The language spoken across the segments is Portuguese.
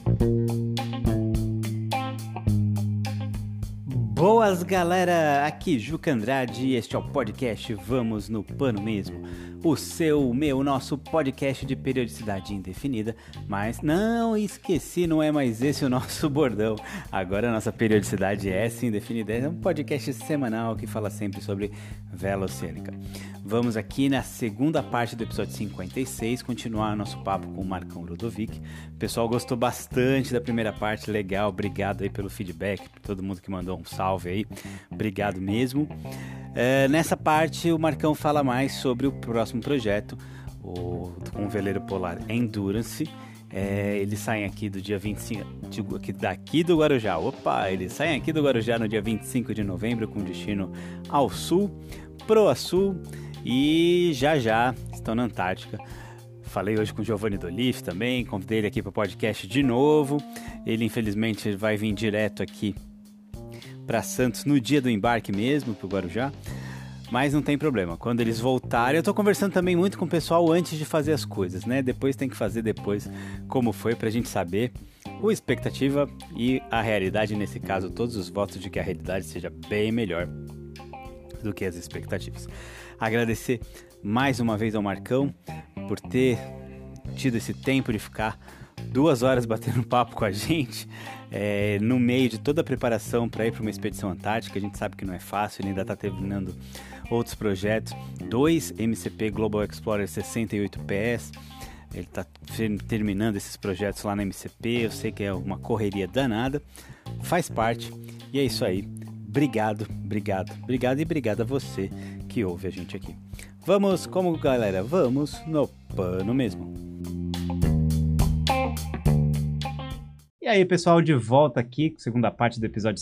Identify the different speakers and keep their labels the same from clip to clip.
Speaker 1: Boas galera, aqui Juca Andrade e este é o podcast Vamos no Pano Mesmo, nosso podcast de periodicidade indefinida, mas não esqueci, não é mais esse o nosso bordão, agora a nossa periodicidade é sim indefinida, é um podcast semanal que fala sempre sobre vela oceânica. Vamos aqui na segunda parte do episódio 56, continuar nosso papo com o Marcão Ludovic. O pessoal gostou bastante da primeira parte, legal, obrigado aí pelo feedback, por todo mundo que mandou um salve aí, obrigado mesmo. Nessa parte o Marcão fala mais sobre o próximo projeto, com o veleiro polar Endurance. Eles saem aqui do dia 25, daqui do Guarujá, eles saem aqui do Guarujá no dia 25 de novembro com destino ao sul, Proa Sul. E já estão na Antártica. Falei hoje com o Giovanni Dolif também, convidei ele aqui para o podcast de novo. Ele infelizmente vai vir direto aqui para Santos no dia do embarque mesmo, para o Guarujá. Mas não tem problema, quando eles voltarem, eu estou conversando também muito com o pessoal antes de fazer as coisas, né? Depois tem que fazer depois como foi, para a gente saber a expectativa e a realidade, nesse caso, todos os votos de que a realidade seja bem melhor do que as expectativas. Agradecer mais uma vez ao Marcão por ter tido esse tempo de ficar 2 horas batendo papo com a gente no meio de toda a preparação para ir para uma expedição antártica. A gente sabe que não é fácil, ele ainda está terminando outros projetos, 2 MCP Global Explorer 68 PS, ele está terminando esses projetos lá na MCP. Eu sei que é uma correria danada, faz parte, e é isso aí. Obrigado e obrigado a você que ouve a gente aqui. Vamos no pano mesmo. E aí, pessoal, de volta aqui com a segunda parte do episódio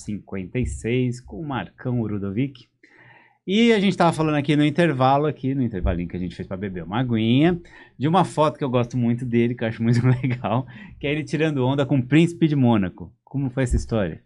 Speaker 1: 56 com o Marcão Ludovic. E a gente estava falando aqui no intervalinho que a gente fez para beber uma aguinha, de uma foto que eu gosto muito dele, que eu acho muito legal, que é ele tirando onda com o Príncipe de Mônaco. Como foi essa história?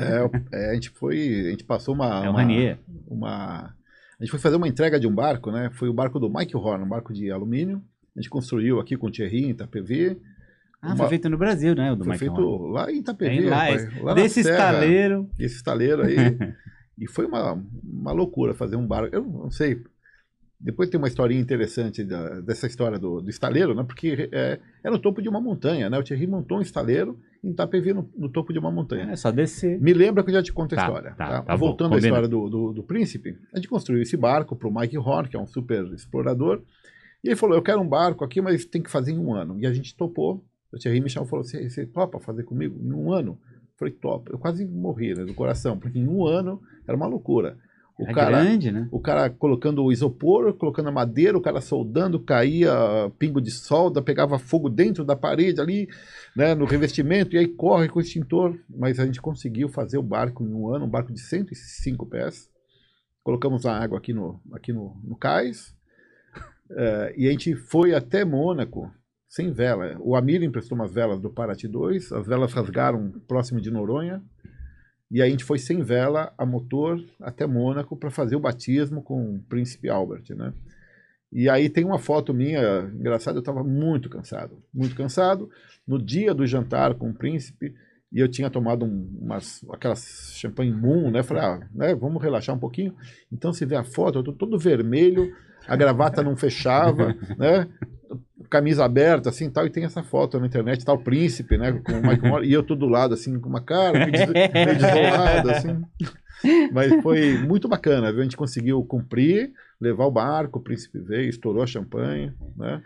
Speaker 2: A gente passou
Speaker 1: o Ranier.
Speaker 2: A gente foi fazer uma entrega de um barco, né? Foi o barco do Mike Horn, um barco de alumínio. A gente construiu aqui com o Thierry em Itapevi.
Speaker 1: Foi feito no Brasil, né? O do
Speaker 2: foi
Speaker 1: Mike
Speaker 2: feito
Speaker 1: Horn.
Speaker 2: Lá em Itapevi.
Speaker 1: Lá desse estaleiro.
Speaker 2: Esse estaleiro aí. E foi uma loucura fazer um barco. Eu não sei. Depois tem uma historinha interessante dessa história do estaleiro, né? Porque é no topo de uma montanha, né? O Thierry montou um estaleiro em Itapevi no topo de uma montanha.
Speaker 1: É só descer.
Speaker 2: Me lembra que eu já te conto a história.
Speaker 1: Tá
Speaker 2: Voltando à história do Príncipe, a gente construiu esse barco para o Mike Horn, que é um super explorador, e ele falou, eu quero um barco aqui, mas tem que fazer em 1 ano. E a gente topou. O Thierry me chamou e falou, você topa fazer comigo em 1 ano? Eu falei, topa. Eu quase morri, né, do coração, porque em 1 ano era uma loucura.
Speaker 1: Grande, né?
Speaker 2: O cara colocando o isopor, colocando a madeira, o cara soldando, caía pingo de solda, pegava fogo dentro da parede ali, né, no revestimento, e aí corre com o extintor. Mas a gente conseguiu fazer o barco em 1 ano, um barco de 105 pés. Colocamos a água aqui no cais, e a gente foi até Mônaco sem vela. O Amir emprestou umas velas do Paraty 2, as velas rasgaram próximo de Noronha. E aí a gente foi sem vela, a motor, até Mônaco para fazer o batismo com o Príncipe Albert, né? E aí tem uma foto minha, engraçada, eu estava muito cansado. No dia do jantar com o Príncipe, e eu tinha tomado aquelas champanhe Moon, né? Falei, né, vamos relaxar um pouquinho. Então você vê a foto, eu estou todo vermelho, a gravata não fechava, né? Camisa aberta, assim, tal, e tem essa foto na internet, tá o Príncipe, né, com o Michael Moore, e eu tô do lado, assim, com uma cara meio desolada, assim. Mas foi muito bacana, viu? A gente conseguiu cumprir, levar o barco, o Príncipe veio, estourou a champanhe, né?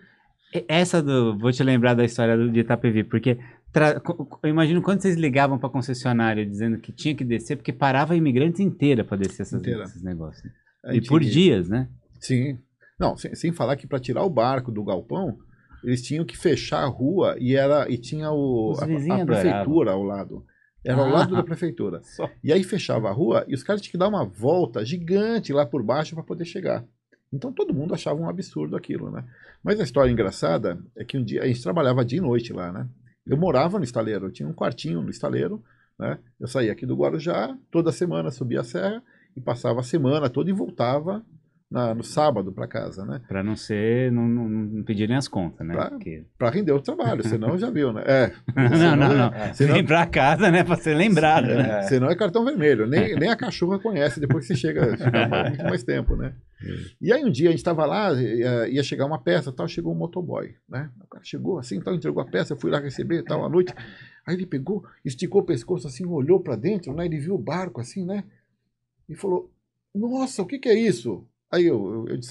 Speaker 1: Vou te lembrar da história de Itapevi, porque eu imagino quando vocês ligavam para a concessionária dizendo que tinha que descer, porque parava a imigrantes inteira para descer esses negócios. Né? E por dias, né?
Speaker 2: Sim. Não, sem falar que para tirar o barco do galpão, eles tinham que fechar a rua e tinha a prefeitura ao lado. Era ao lado da prefeitura. E aí fechava a rua e os caras tinham que dar uma volta gigante lá por baixo para poder chegar. Então todo mundo achava um absurdo aquilo, né? Mas a história engraçada é que um dia a gente trabalhava dia e noite lá, né? Eu morava no estaleiro, eu tinha um quartinho no estaleiro, né? Eu saía aqui do Guarujá, toda semana subia a serra e passava a semana toda e voltava no sábado para casa, né?
Speaker 1: Para não ser, não pedirem as contas, né?
Speaker 2: Para render o trabalho, senão já viu, né?
Speaker 1: Não.
Speaker 2: Senão,
Speaker 1: vem para casa, né? Para ser lembrado, né?
Speaker 2: Senão é cartão vermelho. Nem a cachorra conhece depois que você chega muito mais tempo, né? E aí um dia a gente estava lá, ia chegar uma peça, tal, chegou um motoboy, né? O cara chegou assim, tal, entregou a peça, eu fui lá receber, tal, à noite. Aí ele pegou, esticou o pescoço assim, olhou para dentro, né? Ele viu o barco assim, né? E falou: nossa, o que é isso? Aí eu disse,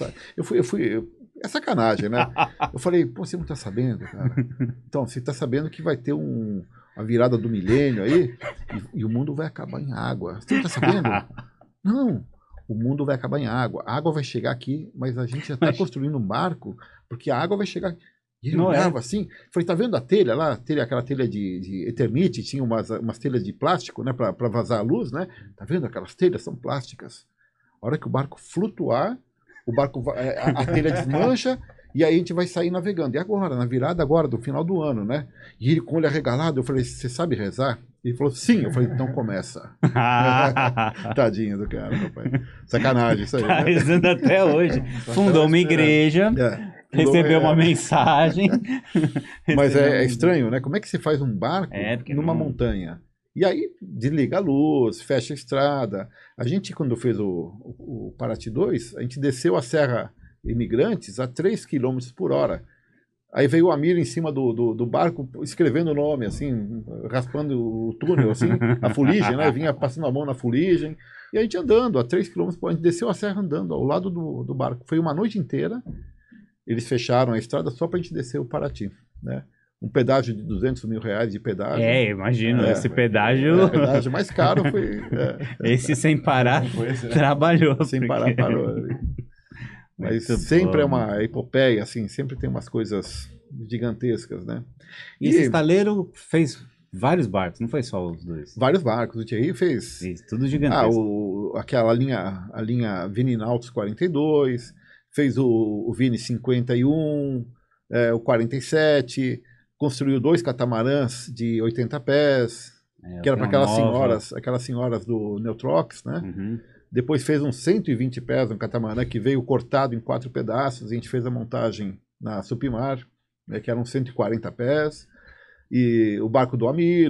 Speaker 2: é sacanagem, né? Eu falei: pô, você não tá sabendo, cara? Então, você tá sabendo que vai ter uma virada do milênio aí e o mundo vai acabar em água. Você não tá sabendo? Não, o mundo vai acabar em água. A água vai chegar aqui, mas a gente já tá construindo um barco, porque a água vai chegar. E ele olhava assim, falei: tá vendo a telha lá? Aquela telha de Eternite, tinha umas telhas de plástico, né, para vazar a luz, né? Tá vendo? Aquelas telhas são plásticas. A hora que o barco flutuar, a telha desmancha e aí a gente vai sair navegando. E agora, na virada agora, do final do ano, né? E ele com o olho arregalado, eu falei: você sabe rezar? Ele falou: sim. Eu falei: então começa. Tadinho do cara, papai. Sacanagem isso aí.
Speaker 1: Tá rezando até hoje. Fundou uma igreja, recebeu uma mensagem.
Speaker 2: Mas é estranho, né? Como é que você faz um barco numa montanha? E aí desliga a luz, fecha a estrada. A gente, quando fez o Paraty 2, a gente desceu a Serra Imigrantes a 3 km por hora. Aí veio o Amir em cima do barco, escrevendo o nome, assim, raspando o túnel, assim, a fuligem, né? Vinha passando a mão na fuligem. E a gente andando a 3 km por hora, a gente desceu a serra andando ao lado do barco. Foi uma noite inteira. Eles fecharam a estrada só para a gente descer o Paraty, né? Um pedágio de R$200 mil de pedágio.
Speaker 1: Imagino, esse pedágio...
Speaker 2: O pedágio mais caro foi...
Speaker 1: Esse sem parar, trabalhou.
Speaker 2: Sem parar, parou. Mas muito sempre é uma epopeia, assim, sempre tem umas coisas gigantescas, né?
Speaker 1: E esse estaleiro fez vários barcos, não foi só os dois?
Speaker 2: Vários barcos, o Thierry fez...
Speaker 1: tudo gigantesco.
Speaker 2: A linha Vini Nautilus 42, fez o Vini 51, o 47... Construiu 2 catamarãs de 80 pés, que era para aquelas senhoras do Neutrox, né?
Speaker 1: Uhum.
Speaker 2: Depois fez uns 120 pés, um catamarã que veio cortado em 4 pedaços. A gente fez a montagem na Supimar, né, que eram 140 pés. E o barco do Amir,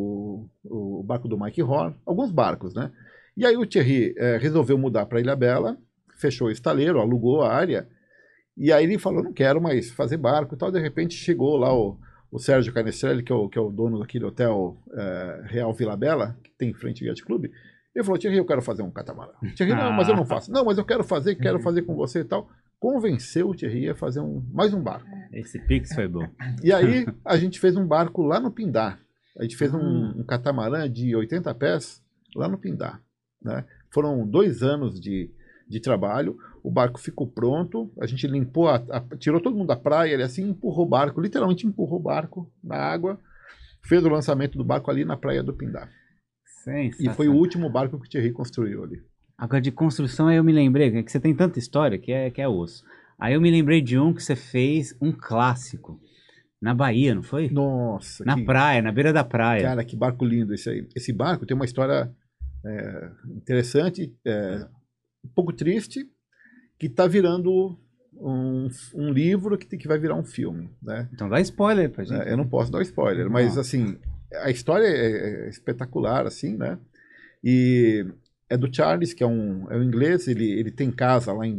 Speaker 2: o barco do Mike Horn, alguns barcos, né? E aí o Thierry resolveu mudar para Ilhabela, fechou o estaleiro, alugou a área. E aí ele falou: não quero mais fazer barco e tal. De repente chegou lá o Sérgio Canestrelli, que é o dono daquele hotel Real Vila Bela, que tem em frente ao Yacht Club. Ele falou: Thierry, eu quero fazer um catamarã. Thierry: não, mas eu não faço. Não, mas eu quero fazer com você e tal. Convenceu o Thierry a fazer mais um barco.
Speaker 1: Esse Pix foi bom.
Speaker 2: E aí a gente fez um barco lá no Pindar. A gente fez um catamarã de 80 pés lá no Pindar, né? Foram 2 anos de trabalho. O barco ficou pronto, a gente limpou, tirou todo mundo da praia, ele assim empurrou o barco, literalmente empurrou o barco na água, fez o lançamento do barco ali na praia do Pindar. E foi o último barco que o Thierry construiu ali.
Speaker 1: Agora, de construção, aí eu me lembrei, que você tem tanta história que é osso. Aí eu me lembrei de um que você fez, um clássico, na Bahia, não foi?
Speaker 2: Nossa!
Speaker 1: Na praia, na beira da praia.
Speaker 2: Cara, que barco lindo esse aí. Esse barco tem uma história interessante, um pouco triste, que está virando um livro que vai virar um filme, né?
Speaker 1: Então dá spoiler pra gente.
Speaker 2: Eu não posso dar spoiler, mas assim, a história é espetacular, assim, né? E é do Charles, que é um inglês, ele tem casa lá em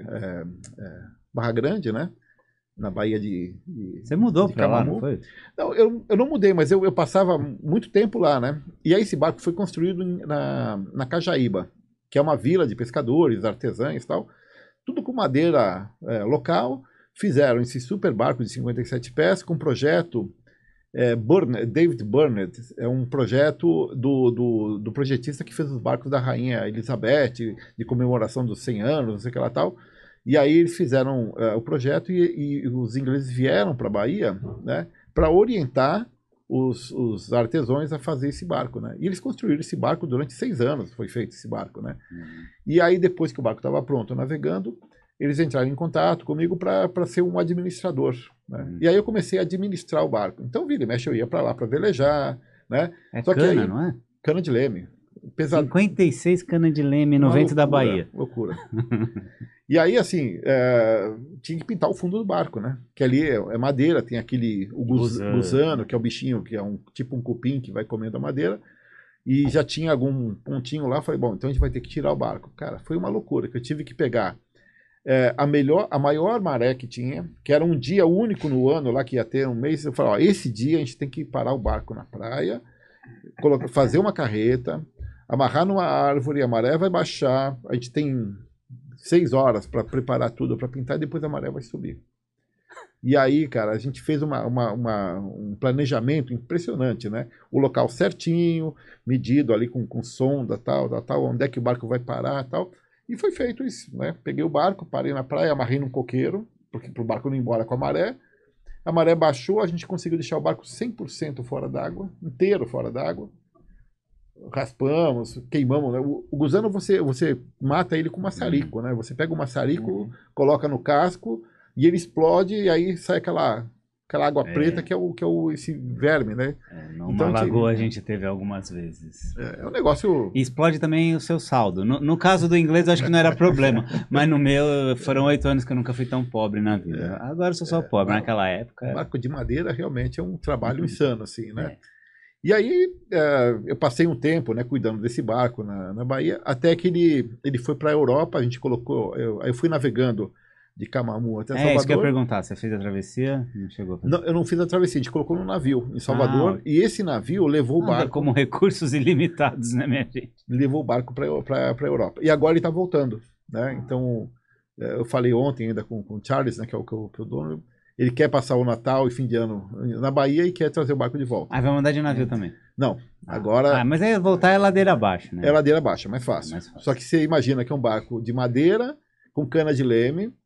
Speaker 2: Barra Grande, né? Na Bahia de
Speaker 1: Você mudou para lá, não foi?
Speaker 2: Não, eu não mudei, mas eu passava muito tempo lá, né? E aí esse barco foi construído na Cajaíba, que é uma vila de pescadores, artesãos e tal, tudo com madeira local. Fizeram esse super barco de 57 pés com projeto David Burnett, é um projeto do projetista que fez os barcos da Rainha Elizabeth, de comemoração dos 100 anos, não sei o que lá tal. E aí eles fizeram o projeto e os ingleses vieram para a Bahia, né, para orientar os artesãos a fazer esse barco, né? E eles construíram esse barco durante 6 anos, foi feito esse barco, né? E aí depois que o barco estava pronto, navegando, eles entraram em contato comigo para ser um administrador, né? E aí eu comecei a administrar o barco. Então, vira e mexe, eu ia para lá para velejar, né?
Speaker 1: Não é?
Speaker 2: Cana de leme. pesado.
Speaker 1: 56 cana de leme no vento da Bahia.
Speaker 2: Loucura. E aí, assim, tinha que pintar o fundo do barco, né? Que ali é madeira, tem o gusano, que é o bichinho, que é tipo um cupim que vai comendo a madeira. E já tinha algum pontinho lá, falei, bom, então a gente vai ter que tirar o barco. Cara, foi uma loucura, que eu tive que pegar a maior maré que tinha, que era um dia único no ano lá, que ia ter um mês. Eu falei, ó, esse dia a gente tem que parar o barco na praia, fazer uma carreta, amarrar numa árvore, a maré vai baixar, a gente tem 6 horas para preparar tudo para pintar e depois a maré vai subir. E aí, cara, a gente fez um planejamento impressionante, né? O local certinho, medido ali com sonda, tal, onde é que o barco vai parar, tal. E foi feito isso, né? Peguei o barco, parei na praia, amarrei num coqueiro, porque para o barco não ir embora com a maré. A maré baixou, a gente conseguiu deixar o barco 100% fora d'água, inteiro fora d'água. Raspamos, queimamos, né? O gusano você mata ele com maçarico, né? Você pega o maçarico, coloca no casco e ele explode e aí sai aquela água preta que é esse verme, né?
Speaker 1: Numa lagoa a gente teve algumas vezes.
Speaker 2: É um negócio...
Speaker 1: E explode também o seu saldo. No caso do inglês eu acho que não era problema, mas no meu foram 8 anos que eu nunca fui tão pobre na vida. Agora eu sou só pobre, naquela época...
Speaker 2: Barco de madeira realmente é um trabalho insano, assim, né? E aí eu passei um tempo, né, cuidando desse barco na Bahia, até que ele foi para a Europa, a gente colocou... Aí eu fui navegando de Camamu até Salvador.
Speaker 1: Isso que eu ia perguntar, você fez a travessia? Não chegou a fazer.
Speaker 2: Não, eu não fiz a travessia, a gente colocou num navio em Salvador, e esse navio levou o barco...
Speaker 1: Como recursos ilimitados, né, minha gente?
Speaker 2: Levou o barco para a Europa. E agora ele está voltando, né? Então, eu falei ontem ainda com o Charles, né, que é o dono, ele quer passar o Natal e fim de ano na Bahia e quer trazer o barco de volta.
Speaker 1: Ah, vai mandar de navio também?
Speaker 2: Não, agora...
Speaker 1: mas aí voltar é ladeira abaixo, né?
Speaker 2: É ladeira abaixo, mais fácil. Só que você imagina que é um barco de madeira, com cana de leme,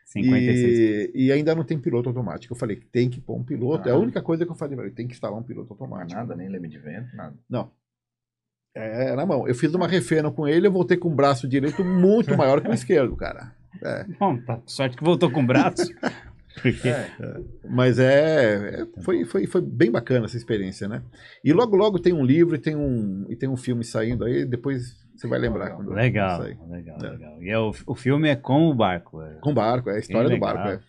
Speaker 2: 56. E ainda não tem piloto automático. Eu falei que tem que pôr um piloto. É a única coisa que eu falei, tem que instalar um piloto automático.
Speaker 3: Nada, nem leme de vento, nada.
Speaker 2: Não. É na mão. Eu fiz uma refena com ele, eu voltei com o braço direito muito maior que o esquerdo, cara.
Speaker 1: Bom, tá sorte que voltou com o braço.
Speaker 2: Mas foi bem bacana essa experiência, né? E logo tem um livro e tem um filme saindo aí, depois você vai lembrar.
Speaker 1: Legal. E o filme é com o barco.
Speaker 2: Com o barco, é a história do barco.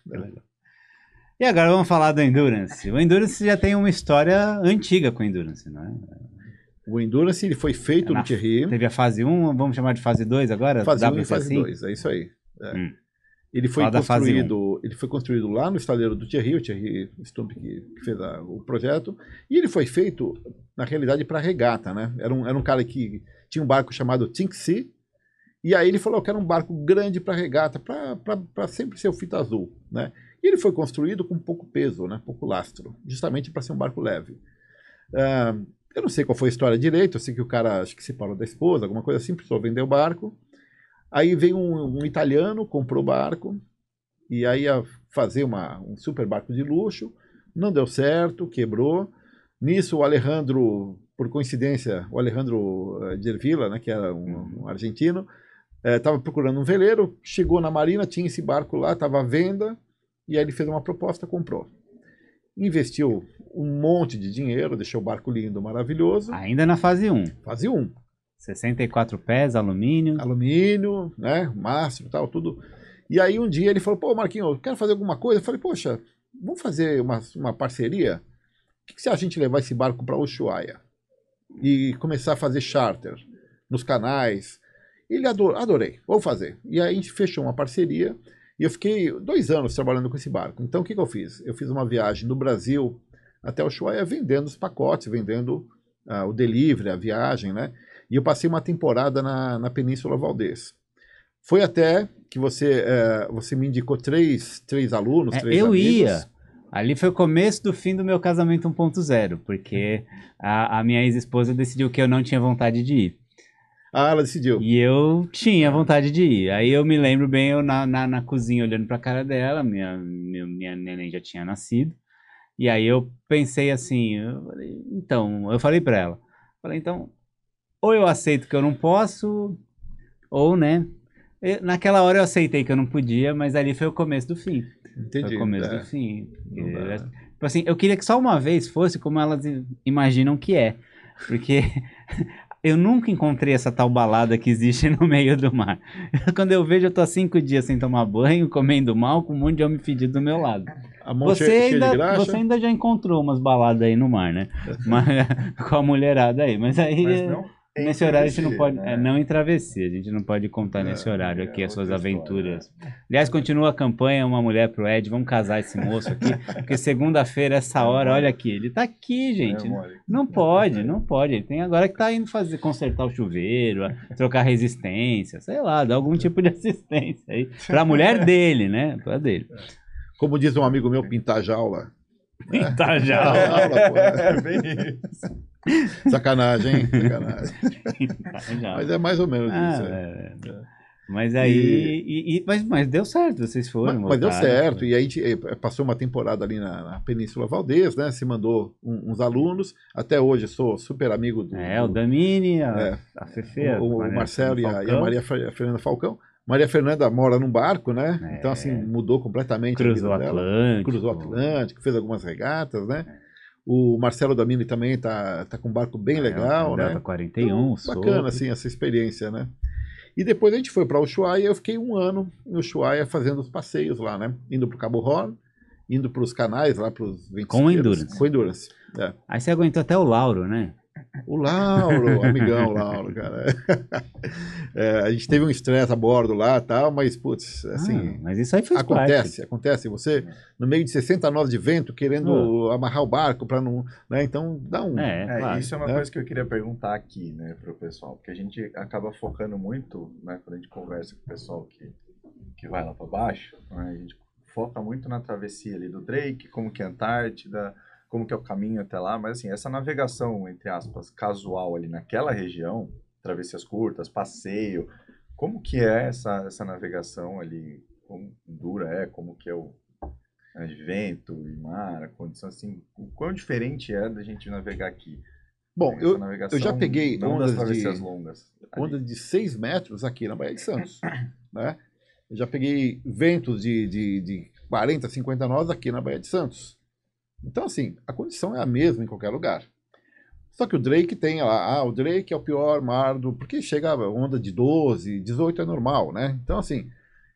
Speaker 1: E agora vamos falar do Endurance. O Endurance já tem uma história antiga com o Endurance, não é?
Speaker 2: O Endurance ele foi feito no Thierry.
Speaker 1: Teve a fase 1, vamos chamar de fase 2 agora?
Speaker 2: Fase 1 e fase 2, é isso aí. Ele foi construído lá no estaleiro do Thierry, o Thierry Stump que fez o projeto, e ele foi feito, na realidade, para regata, né? Era um cara que tinha um barco chamado Think Sea, e aí ele falou, eu quero um barco grande para regata, para sempre ser o fita azul, né? E ele foi construído com pouco peso, né? Pouco lastro, justamente para ser um barco leve. Eu não sei qual foi a história direito, eu sei que o cara, acho que se separou da esposa, alguma coisa assim, precisou vender o barco. Aí veio um italiano, comprou o barco, e aí ia fazer um super barco de luxo, não deu certo, quebrou. Nisso o Alejandro, por coincidência, o Alejandro Gervilla, né, que era um argentino, estava procurando um veleiro, chegou na marina, tinha esse barco lá, estava à venda, e aí ele fez uma proposta, comprou. Investiu um monte de dinheiro, deixou o barco lindo, maravilhoso.
Speaker 1: Ainda na fase 1.
Speaker 2: Fase 1.
Speaker 1: 64 pés, alumínio.
Speaker 2: Alumínio, né? Mastro e tal, tudo. E aí um dia ele falou, pô, Marquinhos, eu quero fazer alguma coisa. Eu falei, poxa, vamos fazer uma parceria? O que se a gente levar esse barco para Ushuaia? E começar a fazer charter nos canais. Ele adorei, vou fazer. E aí a gente fechou uma parceria e eu fiquei 2 anos trabalhando com esse barco. Então o que eu fiz? Eu fiz uma viagem do Brasil até Ushuaia vendendo os pacotes, vendendo o delivery, a viagem, né? E eu passei uma temporada na Península Valdez. Foi até que você me indicou três alunos, 3
Speaker 1: eu
Speaker 2: amigos.
Speaker 1: ia. Ali foi o começo do fim do meu casamento 1.0, porque a minha ex-esposa decidiu que eu não tinha vontade de ir.
Speaker 2: Ah, ela decidiu.
Speaker 1: E eu tinha vontade de ir. Aí eu me lembro bem, eu na cozinha olhando pra cara dela, minha neném já tinha nascido. E aí eu pensei assim, eu falei pra ela, então... Ou eu aceito que eu não posso, ou, né? Naquela hora eu aceitei que eu não podia, mas ali foi o começo do fim.
Speaker 2: Entendi.
Speaker 1: Foi o começo do fim. Tipo assim, eu queria que só uma vez fosse como elas imaginam que é. Porque Eu nunca encontrei essa tal balada que existe no meio do mar. Quando eu vejo, eu tô há 5 dias sem tomar banho, comendo mal, com um monte de homem fedido do meu lado.
Speaker 2: A mão cheia de graxa.
Speaker 1: Você ainda já encontrou umas baladas aí no mar, né? Mas, com a mulherada aí. Mas aí,
Speaker 3: Mas não em
Speaker 1: nesse horário a gente não
Speaker 3: travessia,
Speaker 1: pode...
Speaker 3: né?
Speaker 1: não em travessia. A gente não pode contar nesse horário aqui as suas
Speaker 3: outra história,
Speaker 1: aventuras. Aliás, continua a campanha Uma Mulher pro Ed. Vamos casar esse moço aqui. Porque segunda-feira, essa hora, olha aqui. Ele tá aqui, gente. Não pode. Ele tem agora que tá indo consertar o chuveiro, trocar resistência, sei lá, dar algum tipo de assistência aí. Pra mulher dele, né? Pra dele.
Speaker 2: Como diz um amigo meu, pintar jaula.
Speaker 1: Pintar já.
Speaker 2: Jaula, pô, né?
Speaker 3: É bem isso.
Speaker 2: Sacanagem, hein? Sacanagem.
Speaker 1: Já.
Speaker 2: Mas é mais ou menos isso.
Speaker 1: Mas aí. Mas deu certo, vocês foram.
Speaker 2: Mas deu
Speaker 1: voltaram,
Speaker 2: certo.
Speaker 1: foi.
Speaker 2: E aí passou uma temporada ali na Península Valdez, né? Se mandou uns alunos. Até hoje sou super amigo do.
Speaker 1: O Damini, a Fefe,
Speaker 2: o Marcelo e a
Speaker 1: Falcão.
Speaker 2: Maria Fernanda Falcão. Maria Fernanda mora num barco, né?
Speaker 1: É.
Speaker 2: Então, assim, mudou completamente
Speaker 1: Cruzou
Speaker 2: a vida dela.
Speaker 1: Atlântico.
Speaker 2: Cruzou o Atlântico, fez algumas regatas, né? O Marcelo Damini também tá com um barco bem legal, né?
Speaker 1: Delta 41,
Speaker 2: Então, bacana, assim, essa experiência, né? E depois a gente foi para Ushuaia, eu fiquei 1 ano em Ushuaia fazendo os passeios lá, né? Indo para o Cabo Horn, indo para os canais lá, para os 20
Speaker 1: Com Endurance.
Speaker 2: Com Endurance, é.
Speaker 1: Aí você aguentou até o Lauro, né?
Speaker 2: O Lauro, amigão Lauro, cara. A gente teve um estresse a bordo lá e tal, mas, putz, assim...
Speaker 1: mas isso aí fez
Speaker 2: Acontece. Você, no meio de 60 nós de vento, querendo amarrar o barco para não... Né? Então, dá um...
Speaker 1: Claro.
Speaker 3: Isso é uma coisa que eu queria perguntar aqui, né, para o pessoal, porque a gente acaba focando muito, né, quando a gente conversa com o pessoal que vai lá para baixo, né, a gente foca muito na travessia ali do Drake, como que é a Antártida, como que é o caminho até lá, mas assim, essa navegação, entre aspas, casual ali naquela região, travessias curtas, passeio, como que é essa navegação ali, como dura é, como que é o vento e mar, a condição assim, o quão diferente é da gente navegar aqui?
Speaker 2: Bom, eu já peguei ondas
Speaker 3: longas.
Speaker 2: Ondas de 6 metros aqui na Baía de Santos, né? Eu já peguei ventos de 40, 50 nós aqui na Baía de Santos. Então, assim, a condição é a mesma em qualquer lugar. Só que o Drake tem lá, o Drake é o pior mar porque chega a onda de 12, 18 é normal, né? Então, assim,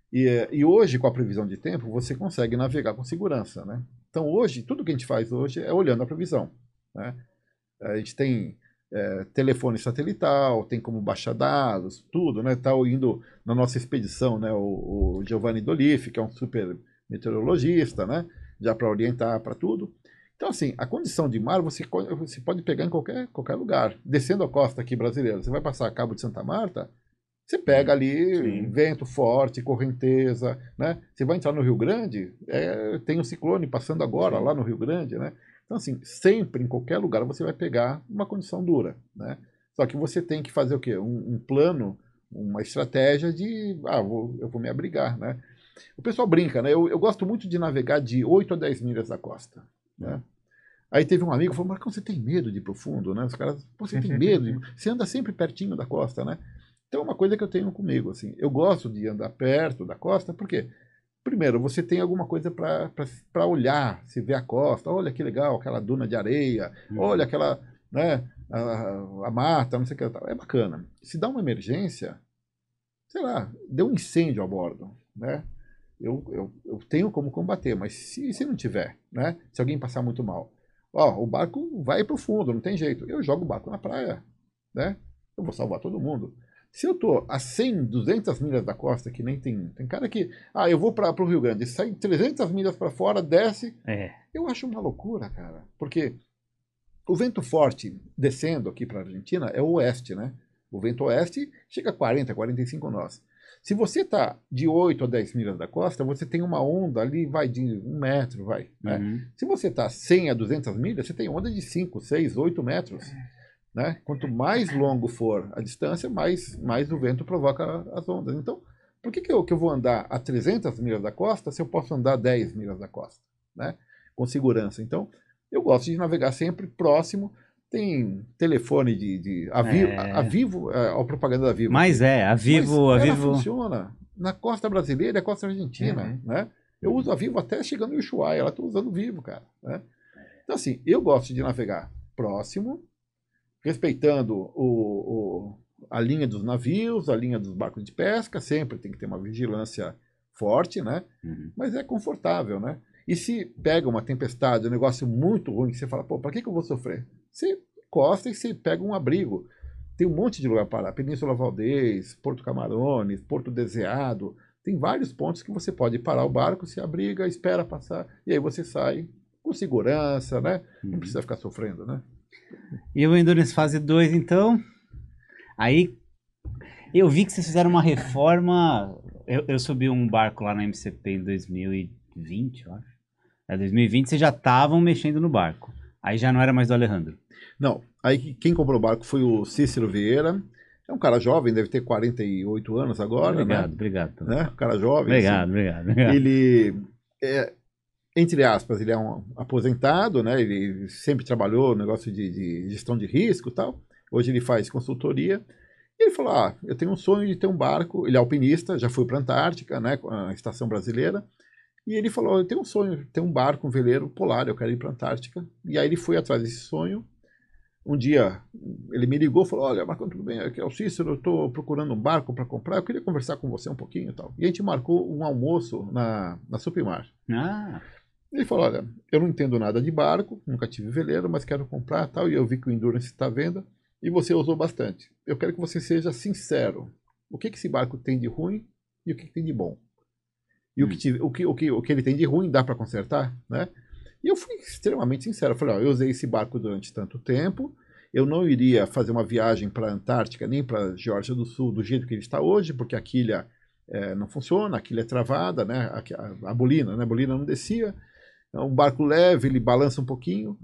Speaker 2: e hoje, com a previsão de tempo, você consegue navegar com segurança, né? Então, hoje, tudo que a gente faz hoje é olhando a previsão, né? A gente tem telefone satelital, tem como baixar dados, tudo, né? Tá indo na nossa expedição, né? O Giovanni Doliffe, que é um super meteorologista, né? Já para orientar para tudo. Então, assim, a condição de mar você pode pegar em qualquer lugar. Descendo a costa aqui brasileira, você vai passar Cabo de Santa Marta, você pega ali vento forte, correnteza, né? Você vai entrar no Rio Grande, tem um ciclone passando agora lá no Rio Grande, né? Então, assim, sempre, em qualquer lugar, você vai pegar uma condição dura, né? Só que você tem que fazer o quê? Um plano, uma estratégia de, eu vou me abrigar, né? O pessoal brinca, né? Eu gosto muito de navegar de 8 a 10 milhas da costa, né? Aí teve um amigo que falou, Marcão, você tem medo de ir profundo, né? Os caras, você tem medo? Você anda sempre pertinho da costa, né? Então é uma coisa que eu tenho comigo, assim. Eu gosto de andar perto da costa, por quê? Primeiro, você tem alguma coisa para olhar, se vê a costa, olha que legal, aquela duna de areia, olha aquela, né, a mata, não sei o que tal. É bacana. Se dá uma emergência, sei lá, deu um incêndio a bordo, né? Eu tenho como combater, mas se não tiver, né? Se alguém passar muito mal, o barco vai para o fundo, não tem jeito. Eu jogo o barco na praia, né? Eu vou salvar todo mundo. Se eu tô a 100, 200 milhas da costa, que nem tem cara que, eu vou para o Rio Grande, sai 300 milhas para fora, desce, eu acho uma loucura, cara, porque o vento forte descendo aqui para a Argentina é o oeste, né? O vento oeste chega a 40, 45 nós. Se você está de 8 a 10 milhas da costa, você tem uma onda ali, vai de 1 metro, vai. Né? Se você está 100 a 200 milhas, você tem onda de 5, 6, 8 metros. Né? Quanto mais longo for a distância, mais o vento provoca as ondas. Então, por que eu vou andar a 300 milhas da costa se eu posso andar a 10 milhas da costa? Né? Com segurança. Então, eu gosto de navegar sempre próximo. Tem telefone a Vivo, a propaganda da Vivo.
Speaker 1: Mas a Vivo...
Speaker 2: Ela funciona na costa brasileira e costa argentina, né? Eu uso a Vivo até chegando em Ushuaia, ela está usando Vivo, cara. Né? Então, assim, eu gosto de navegar próximo, respeitando a linha dos navios, a linha dos barcos de pesca, sempre tem que ter uma vigilância forte, né? Mas é confortável, né? E se pega uma tempestade, um negócio muito ruim, que você fala, pô, para que eu vou sofrer? Você encosta e você pega um abrigo. Tem um monte de lugar para parar. Península Valdez, Porto Camarões, Porto Deseado. Tem vários pontos que você pode parar o barco, se abriga, espera passar, e aí você sai com segurança, né? Não precisa ficar sofrendo, né?
Speaker 1: E o Endurance Fase 2, então... Aí, eu vi que vocês fizeram uma reforma... Eu subi um barco lá na MCP em 2020, eu acho. Em 2020 vocês já estavam mexendo no barco. Aí já não era mais do Alejandro.
Speaker 2: Não, aí quem comprou o barco foi o Cícero Vieira. É um cara jovem, deve ter 48 anos agora,
Speaker 1: Obrigado,
Speaker 2: né?
Speaker 1: obrigado.
Speaker 2: Né? Um cara jovem.
Speaker 1: Obrigado,
Speaker 2: assim.
Speaker 1: obrigado.
Speaker 2: Ele, entre aspas, ele é um aposentado, né? Ele sempre trabalhou no negócio de gestão de risco e tal. Hoje ele faz consultoria. E ele falou, eu tenho um sonho de ter um barco. Ele é alpinista, já foi para a Antártica, né? Com a estação brasileira. E ele falou, eu tenho um sonho de ter um barco, um veleiro polar, eu quero ir para a Antártica. E aí ele foi atrás desse sonho. Um dia ele me ligou e falou, olha, Marcão, tudo bem? Aqui é o Cícero, eu estou procurando um barco para comprar, eu queria conversar com você um pouquinho e tal. E a gente marcou um almoço na Supimar. Ele falou, olha, eu não entendo nada de barco, nunca tive veleiro, mas quero comprar tal, e eu vi que o Endurance está à venda, e você usou bastante. Eu quero que você seja sincero. O que esse barco tem de ruim e o que tem de bom? E o que ele tem de ruim dá para consertar, né? E eu fui extremamente sincero. Eu falei, eu usei esse barco durante tanto tempo, eu não iria fazer uma viagem para a Antártica, nem para a Geórgia do Sul, do jeito que ele está hoje, porque a quilha não funciona, a quilha é travada, né? A bolina, né? A bolina não descia. É um barco leve, ele balança um pouquinho.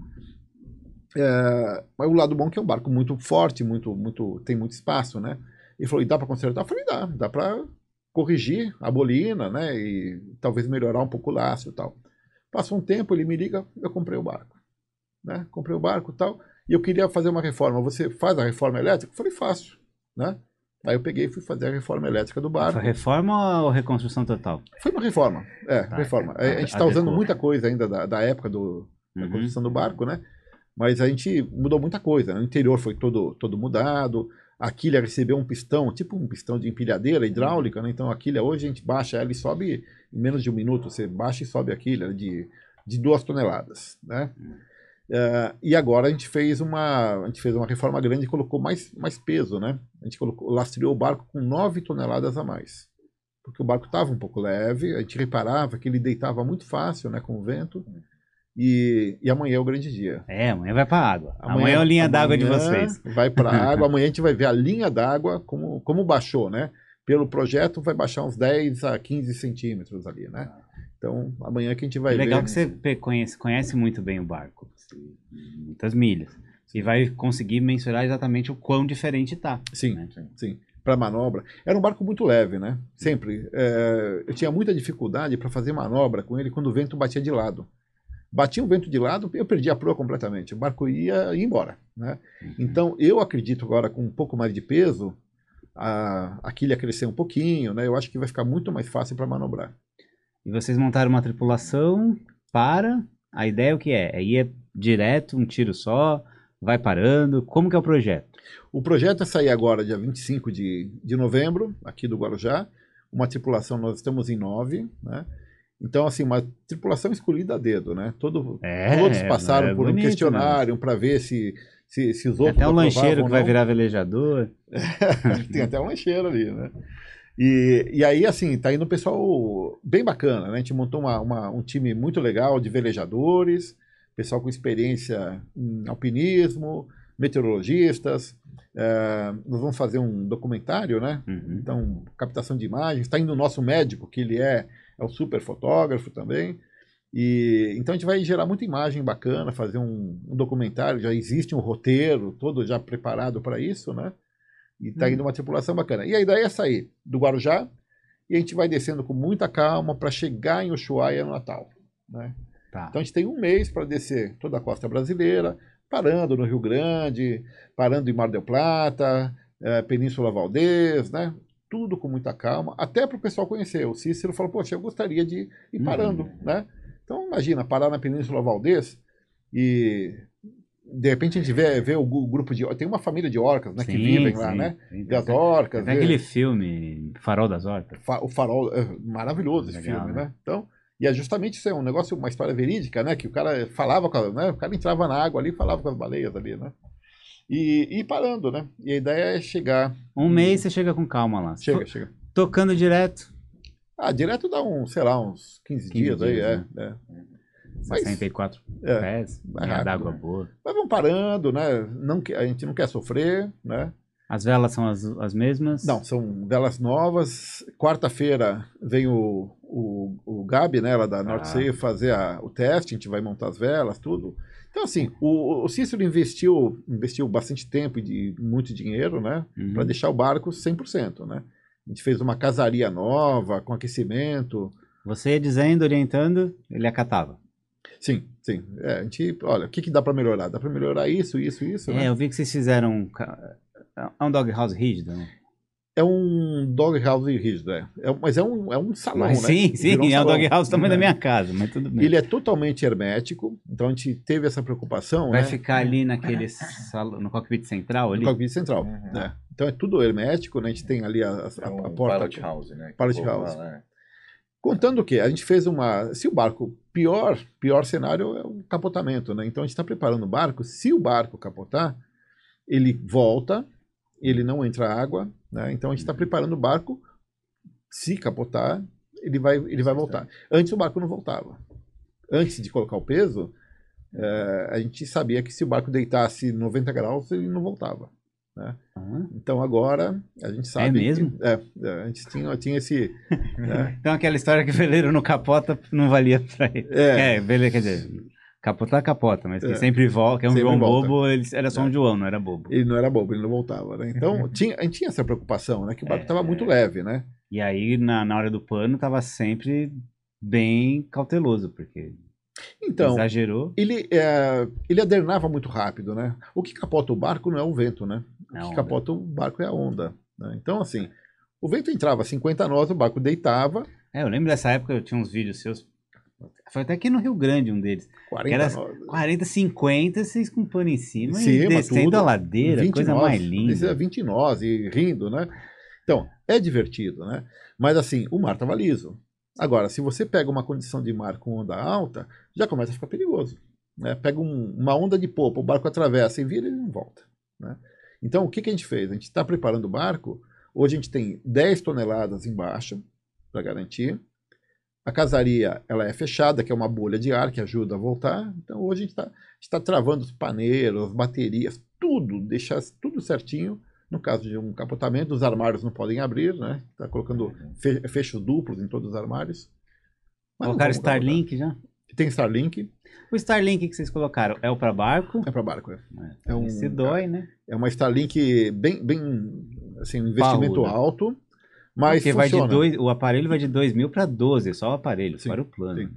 Speaker 2: Mas o lado bom é que é um barco muito forte, tem muito espaço, né? Ele falou, e dá para consertar? Eu falei, dá para corrigir a bolina, né? E talvez melhorar um pouco o laço e tal. Passou um tempo, ele me liga, eu comprei o barco. Né? Comprei o barco e tal, e eu queria fazer uma reforma. Você faz a reforma elétrica? Eu falei, faço. Né? Aí eu peguei e fui fazer a reforma elétrica do barco.
Speaker 1: Foi reforma ou reconstrução total?
Speaker 2: Foi uma reforma, reforma. A gente está usando muita coisa ainda da época da construção do barco, né? Mas a gente mudou muita coisa. O interior foi todo mudado, a quilha recebeu um pistão, tipo um pistão de empilhadeira hidráulica, né? Então a quilha hoje a gente baixa ela e sobe em menos de um minuto. Você baixa e sobe a quilha de 2 toneladas, né? E agora a gente fez uma reforma grande e colocou mais peso, né? A gente lastreou o barco com 9 toneladas a mais. Porque o barco estava um pouco leve, a gente reparava que ele deitava muito fácil, né, com o vento. E amanhã é o grande dia.
Speaker 1: Amanhã vai para a água. Amanhã é a linha d'água de vocês.
Speaker 2: Vai para a água. Amanhã a gente vai ver a linha d'água como baixou, né? Pelo projeto vai baixar uns 10 a 15 centímetros ali, né? Então, amanhã que a gente vai ver.
Speaker 1: Legal que você conhece muito bem o barco. Muitas milhas. E vai conseguir mensurar exatamente o quão diferente está.
Speaker 2: Sim,
Speaker 1: né?
Speaker 2: sim. Para manobra. Era um barco muito leve, né? Sempre. Eu tinha muita dificuldade para fazer manobra com ele quando o vento batia de lado. Batia o vento de lado, eu perdi a proa completamente. O barco ia embora, né? Então, eu acredito agora com um pouco mais de peso, a quilha crescer um pouquinho, né? Eu acho que vai ficar muito mais fácil para manobrar.
Speaker 1: E vocês montaram uma tripulação para... A ideia é o que é? Ir direto, um tiro só, vai parando? Como que é o projeto? O
Speaker 2: projeto é sair agora, dia 25 de novembro, aqui do Guarujá. Uma tripulação, nós estamos em 9, né? Então, assim, uma tripulação escolhida a dedo, né? Todos passaram por um questionário para ver se os outros...
Speaker 1: Tem até um lancheiro que vai virar velejador.
Speaker 2: Tem até um lancheiro ali, né? E aí, assim, tá indo um pessoal bem bacana, né? A gente montou um time muito legal de velejadores, pessoal com experiência em alpinismo, meteorologistas. Nós vamos fazer um documentário, né? Então, captação de imagens. Está indo o nosso médico, que ele é o super fotógrafo também. Então a gente vai gerar muita imagem bacana, fazer um documentário, já existe um roteiro todo já preparado para isso, né? E está indo uma tripulação bacana. E a ideia é sair do Guarujá e a gente vai descendo com muita calma para chegar em Ushuaia no Natal, né? Tá. Então a gente tem um mês para descer toda a costa brasileira, parando no Rio Grande, parando em Mar del Plata, Península Valdez, né? Tudo com muita calma, até para o pessoal conhecer. O Cícero falou, poxa, eu gostaria de ir parando, né? Então, imagina, parar na Península Valdez e de repente a gente vê o grupo de... Tem uma família de orcas, né, que
Speaker 1: Sim,
Speaker 2: vivem lá,
Speaker 1: sim,
Speaker 2: né?
Speaker 1: sim.
Speaker 2: Vê as orcas.
Speaker 1: Tem aquele filme, Farol das Orcas.
Speaker 2: O Farol, maravilhoso esse
Speaker 1: Legal,
Speaker 2: filme,
Speaker 1: né?
Speaker 2: né? Então, e é justamente isso, é um negócio, uma história verídica, né? Que o cara falava com né? O cara entrava na água ali e falava com as baleias ali, né? E parando, né? E a ideia é chegar...
Speaker 1: Um mês você chega com calma lá.
Speaker 2: Chega.
Speaker 1: Tocando direto.
Speaker 2: Direto dá sei lá, uns 15 dias aí,
Speaker 1: dias,
Speaker 2: né? Mas,
Speaker 1: 64
Speaker 2: é,
Speaker 1: pés,
Speaker 2: vai
Speaker 1: linha
Speaker 2: rápido,
Speaker 1: d'água
Speaker 2: né?
Speaker 1: boa.
Speaker 2: Mas vamos parando, né? A gente não quer sofrer, né?
Speaker 1: As velas são as mesmas?
Speaker 2: Não, são velas novas. Quarta-feira vem o Gabi, né, lá da North Sea, fazer o teste, a gente vai montar as velas, tudo. Então, assim, o Cícero investiu bastante tempo e muito dinheiro, né, para deixar o barco 100%, né. A gente fez uma casaria nova, com aquecimento.
Speaker 1: Você ia dizendo, orientando, ele acatava.
Speaker 2: Sim. A gente, olha, o que dá para melhorar? Dá para melhorar isso, né?
Speaker 1: Eu vi que vocês fizeram... É um doghouse rígido, né?
Speaker 2: É um doghouse rígido, mas é um salão,
Speaker 1: Mas,
Speaker 2: né?
Speaker 1: sim,
Speaker 2: Virou um
Speaker 1: é um
Speaker 2: salão.
Speaker 1: doghouse também da minha casa, mas tudo bem.
Speaker 2: Ele é totalmente hermético, então a gente teve essa preocupação,
Speaker 1: Vai
Speaker 2: né?
Speaker 1: ficar ali naquele salão, no cockpit central ali?
Speaker 2: No cockpit central, né? Então é tudo hermético, né? A gente tem ali a porta...
Speaker 3: Pilot house, né?
Speaker 2: Pilot house. Contando o quê? A gente fez se o barco, pior cenário é o capotamento, né? Então a gente está preparando o barco, se o barco capotar, ele volta, ele não entra água, né? Então a gente está preparando o barco, se capotar, ele vai voltar. Antes o barco não voltava. Antes de colocar o peso, a gente sabia que se o barco deitasse 90 graus, ele não voltava, né? Então agora a gente sabe...
Speaker 1: É mesmo?
Speaker 2: A gente tinha esse... né?
Speaker 1: Então aquela história que o veleiro não capota não valia pra ele. Veleiro, quer dizer, capotar capota, mas que sempre volta, que é um
Speaker 2: Sempre
Speaker 1: João
Speaker 2: volta.
Speaker 1: bobo, ele era só um João, não era bobo.
Speaker 2: Ele não era bobo, ele não voltava, né? Então a gente tinha essa preocupação, né? Que o barco estava muito leve, né?
Speaker 1: E aí na hora do pano tava sempre bem cauteloso, porque
Speaker 2: então,
Speaker 1: exagerou.
Speaker 2: Ele adernava muito rápido, né? O que capota o barco não é o vento, né? O que capota o barco é a onda, né? Então, assim, o vento entrava a 50 nós, o barco deitava.
Speaker 1: Eu lembro dessa época, eu tinha uns vídeos seus, foi até aqui no Rio Grande um deles. 40, 50, vocês com pano em cima e descendo
Speaker 2: tudo,
Speaker 1: a ladeira, coisa
Speaker 2: nós,
Speaker 1: mais linda.
Speaker 2: 20 nós e rindo, né? Então, é divertido, né? Mas, assim, o mar estava liso. Agora, se você pega uma condição de mar com onda alta, já começa a ficar perigoso, né? Pega uma onda de popa, o barco atravessa e vira e não volta, né? Então, o que a gente fez? A gente está preparando o barco. Hoje a gente tem 10 toneladas embaixo, para garantir. A casaria ela é fechada, que é uma bolha de ar que ajuda a voltar. Então, hoje a gente está travando os paneiros, as baterias, tudo, deixar tudo certinho. No caso de um capotamento, os armários não podem abrir, né? Está colocando fechos duplos em todos os armários.
Speaker 1: Colocaram Starlink já?
Speaker 2: Tem Starlink.
Speaker 1: O Starlink que vocês colocaram é o para barco?
Speaker 2: É para barco,
Speaker 1: Esse dói, né?
Speaker 2: É uma Starlink bem assim, um investimento alto, mas
Speaker 1: porque
Speaker 2: funciona.
Speaker 1: o aparelho vai de 2.000 para 12, só o aparelho, fora o plano.
Speaker 2: Sim.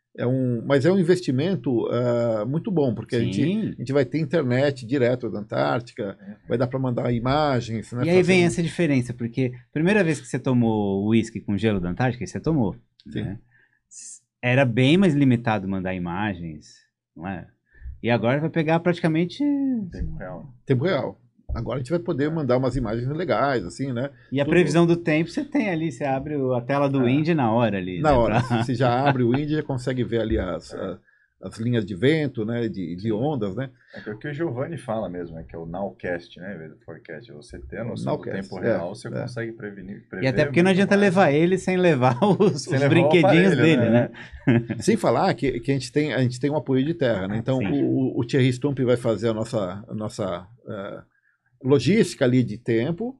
Speaker 2: Mas é um investimento muito bom, porque a gente vai ter internet direto da Antártica, vai dar para mandar imagens. Né,
Speaker 1: e aí vem essa diferença, porque primeira vez que você tomou uísque com gelo da Antártica, você tomou, né? Era bem mais limitado mandar imagens, não é? E agora vai pegar praticamente...
Speaker 2: Tempo real. Agora a gente vai poder mandar umas imagens legais, assim, né?
Speaker 1: E a previsão do tempo você tem ali, você abre a tela do Wind na hora ali.
Speaker 2: Na hora, você já abre o Wind e já consegue ver ali as linhas de vento, né, de ondas, né?
Speaker 3: É o que o Giovanni fala mesmo, que é o Nowcast, né, do Forecast. Você ter a noção do tempo real, você consegue prever.
Speaker 1: E até porque não adianta levar ele sem levar os brinquedinhos dele, né?
Speaker 2: Sem falar que a gente tem um apoio de terra, né? Então o Thierry Stump vai fazer a nossa logística ali de tempo.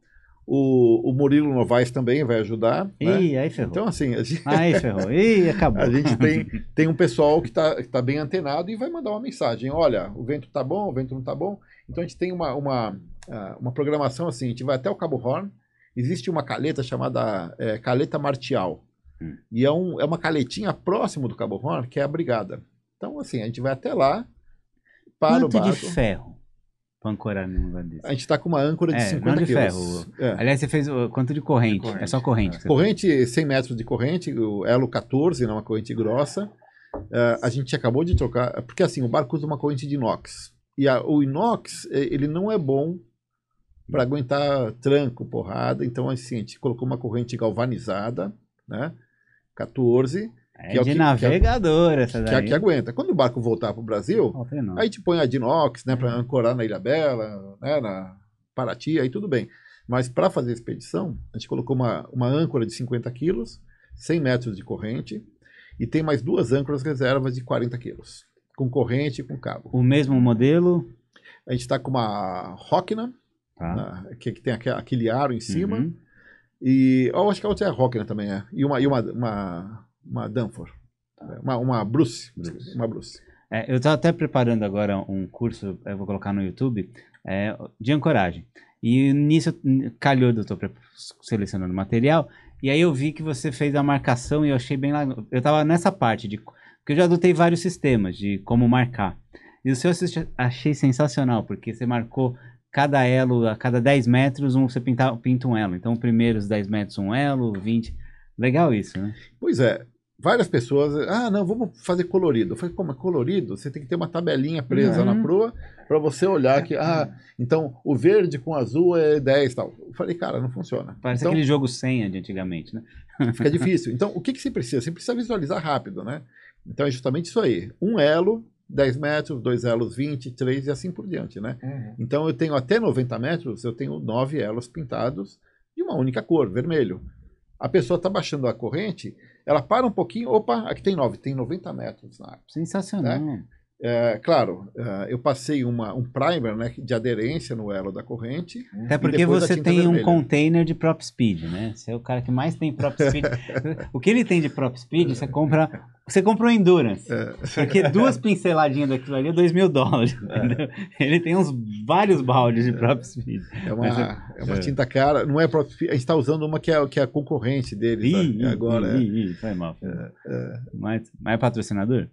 Speaker 2: O Murilo Novaes também vai ajudar.
Speaker 1: Ih, aí ferrou.
Speaker 2: Então, assim...
Speaker 1: Aí ferrou. Ih, acabou.
Speaker 2: A gente tem um pessoal que tá bem antenado e vai mandar uma mensagem. Olha, o vento tá bom, o vento não tá bom. Então, a gente tem uma programação assim. A gente vai até o Cabo Horn. Existe uma caleta chamada Caleta Martial. E é uma caletinha próximo do Cabo Horn, que é a Brigada. Então, assim, a gente vai até lá, para o barco.
Speaker 1: Quanto de ferro para ancorar num lugar desse?
Speaker 2: A gente está com uma âncora de 50
Speaker 1: não de
Speaker 2: quilos.
Speaker 1: ferro. Aliás, você fez quanto de corrente? É só corrente.
Speaker 2: Corrente, 100 metros de corrente, o elo 14, não uma corrente grossa. A gente acabou de trocar, porque assim, o barco usa uma corrente de inox. o inox, ele não é bom para aguentar tranco, porrada. Então, assim, a gente colocou uma corrente galvanizada, né? 14.
Speaker 1: É de navegador essa daí.
Speaker 2: Que aguenta. Quando o barco voltar para o Brasil, aí a gente põe a de inox, né? Para ancorar na Ilha Bela, né, na Paraty, aí tudo bem. Mas para fazer a expedição, a gente colocou uma âncora de 50 quilos, 100 metros de corrente, e tem mais 2 âncoras reservas de 40 quilos, com corrente e com cabo.
Speaker 1: O mesmo modelo?
Speaker 2: A gente está com uma Rockna, que tem aquele aro em cima, e eu acho que a outra é a Rockna também, e uma Danfor, uma Bruce. Uma Bruce.
Speaker 1: Eu estou até preparando agora um curso, eu vou colocar no YouTube, de ancoragem. E nisso calhou de eu estou selecionando material, e aí eu vi que você fez a marcação e eu achei bem legal. Eu estava nessa parte, porque eu já adotei vários sistemas de como marcar. E o seu eu achei sensacional, porque você marcou cada elo, a cada 10 metros, você pinta um elo. Então, primeiros 10 metros um elo, 20. Legal isso, né?
Speaker 2: Pois é. Várias pessoas, não, vamos fazer colorido. Eu falei, como é colorido? Você tem que ter uma tabelinha presa na proa para você olhar que, então o verde com azul é 10 e tal. Eu falei, cara, não funciona.
Speaker 1: Parece aquele jogo senha de antigamente, né?
Speaker 2: Fica difícil. Então, o que você precisa? Você precisa visualizar rápido, né? Então, é justamente isso aí. Um elo, 10 metros, 2 elos, 20, 3 e assim por diante, né? Então, eu tenho até 90 metros, eu tenho 9 elos pintados de uma única cor, vermelho. A pessoa está baixando a corrente, ela para um pouquinho, opa, aqui tem 9, tem 90 metros na água.
Speaker 1: Sensacional.
Speaker 2: Né? Claro, eu passei um primer, né, de aderência no elo da corrente.
Speaker 1: Até porque você tem um container de prop speed, né? Você é o cara que mais tem prop speed. O que ele tem de prop speed, você compra o Endurance. Porque 2 pinceladinhas daquilo ali é $2.000. Entendeu? Ele tem vários baldes de prop speed.
Speaker 2: É uma tinta cara, não é prop speed, a gente está usando uma que é a concorrente deles agora.
Speaker 1: Foi mal. Mas é patrocinador?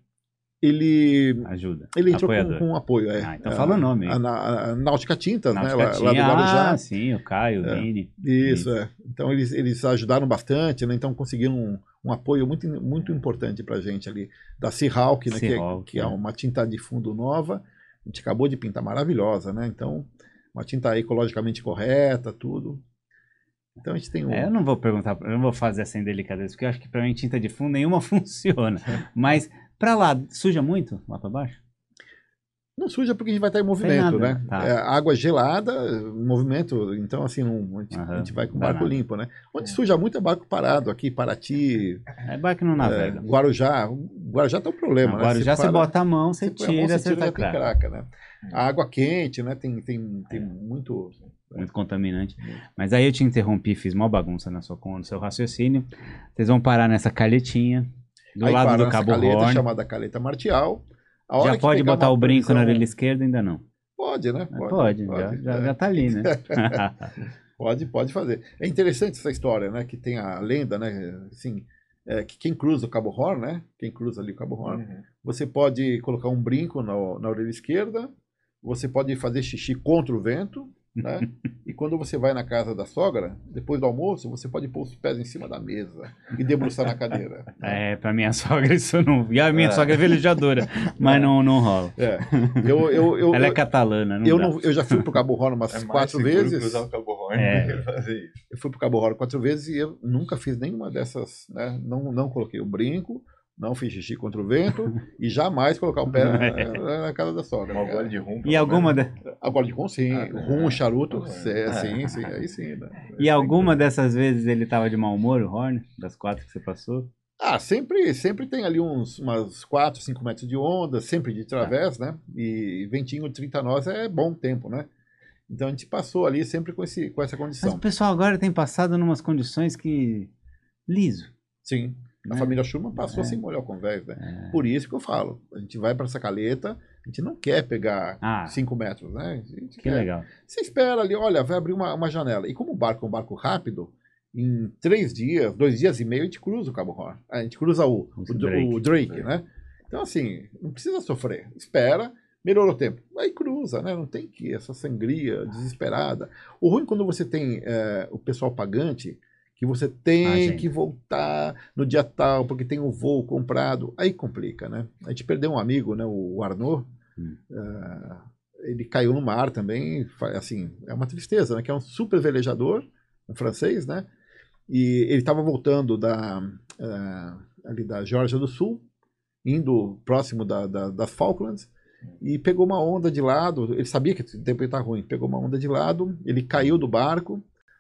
Speaker 2: Ele
Speaker 1: ajuda.
Speaker 2: Ele entrou com apoio.
Speaker 1: Então fala o nome.
Speaker 2: A Náutica Tintas,
Speaker 1: Náutica
Speaker 2: né? Lá do Guarujá.
Speaker 1: Sim, o Caio, o Vini.
Speaker 2: Isso. Então eles ajudaram bastante, né? Então conseguiram um apoio muito, muito importante pra gente ali. Da Seahawk, né? Que é uma tinta de fundo nova. A gente acabou de pintar, maravilhosa, né? Então, uma tinta ecologicamente correta, tudo. Então a gente tem
Speaker 1: eu não vou perguntar, eu não vou fazer essa indelicadeza, porque eu acho que pra mim tinta de fundo nenhuma funciona. Mas pra lá, suja muito lá pra baixo?
Speaker 2: Não suja porque a gente vai estar em movimento, né? Água gelada, movimento, então assim, a gente vai com o barco limpo, né? Onde suja muito é barco parado, aqui, Paraty.
Speaker 1: É barco que não navega.
Speaker 2: Guarujá tá um problema, né?
Speaker 1: Guarujá você bota a mão, você tira, você tá
Speaker 2: craca, né? A água quente, né? Tem muito...
Speaker 1: Muito contaminante. Mas aí eu te interrompi, fiz uma bagunça no seu raciocínio. Vocês vão parar nessa calhetinha, do lado do Cabo Horn.
Speaker 2: Chamada caleta martial.
Speaker 1: Já pode botar o brinco na orelha esquerda? Ainda não.
Speaker 2: Pode, né?
Speaker 1: Pode. Já tá ali, né?
Speaker 2: Pode fazer. É interessante essa história, né? Que tem a lenda, né? Assim, que quem cruza o Cabo Horn, né? Quem cruza ali o Cabo Horn, você pode colocar um brinco na orelha esquerda, você pode fazer xixi contra o vento, né? E quando você vai na casa da sogra, depois do almoço, você pode pôr os pés em cima da mesa e debruçar na cadeira.
Speaker 1: Pra minha sogra isso não... E a minha sogra é velejadora, mas não rola. Ela é catalana,
Speaker 2: eu já fui pro Cabo Horn umas 4 vezes.
Speaker 3: Cruzar o Cabo Horn fazer isso.
Speaker 2: Eu fui pro Cabo Horn 4 vezes e eu nunca fiz nenhuma dessas, né? Não coloquei o brinco, não fiz xixi contra o vento e jamais colocar o pé na casa da sogra.
Speaker 3: Uma gola de rum.
Speaker 1: E alguma
Speaker 2: a gola de rum, sim. Rum, charuto, sim, aí sim. Né?
Speaker 1: E alguma dessas vezes ele estava de mau humor, o Horn, das 4 que você passou?
Speaker 2: Sempre tem ali umas 4, 5 metros de onda, sempre de través, né? E ventinho de 30 nós é bom tempo, né? Então a gente passou ali sempre com essa condição.
Speaker 1: Mas o pessoal agora tem passado em umas condições que... liso.
Speaker 2: Sim. A família Schumann passou sem molhar o convés, né? Por isso que eu falo, a gente vai para essa caleta, a gente não quer pegar 5 metros, né?
Speaker 1: Legal.
Speaker 2: Você espera ali, olha, vai abrir uma janela. E como o barco é um barco rápido, em 3 dias, 2 dias e meio, a gente cruza o Cabo Horn. A gente cruza o Drake, né? Então, assim, não precisa sofrer. Espera, melhorou o tempo. Aí cruza, né? Não tem que essa sangria desesperada. O ruim quando você tem o pessoal pagante, que você tem que voltar no dia tal, porque tem um voo comprado, aí complica, né? A gente perdeu um amigo, né, o Arnaud, ele caiu no mar também, assim, é uma tristeza, né? Que é um super velejador, um francês, né? E ele estava voltando ali da Geórgia do Sul, indo próximo das Falklands, e pegou uma onda de lado, ele sabia que o tempo ia estar ruim, pegou uma onda de lado, ele caiu do barco,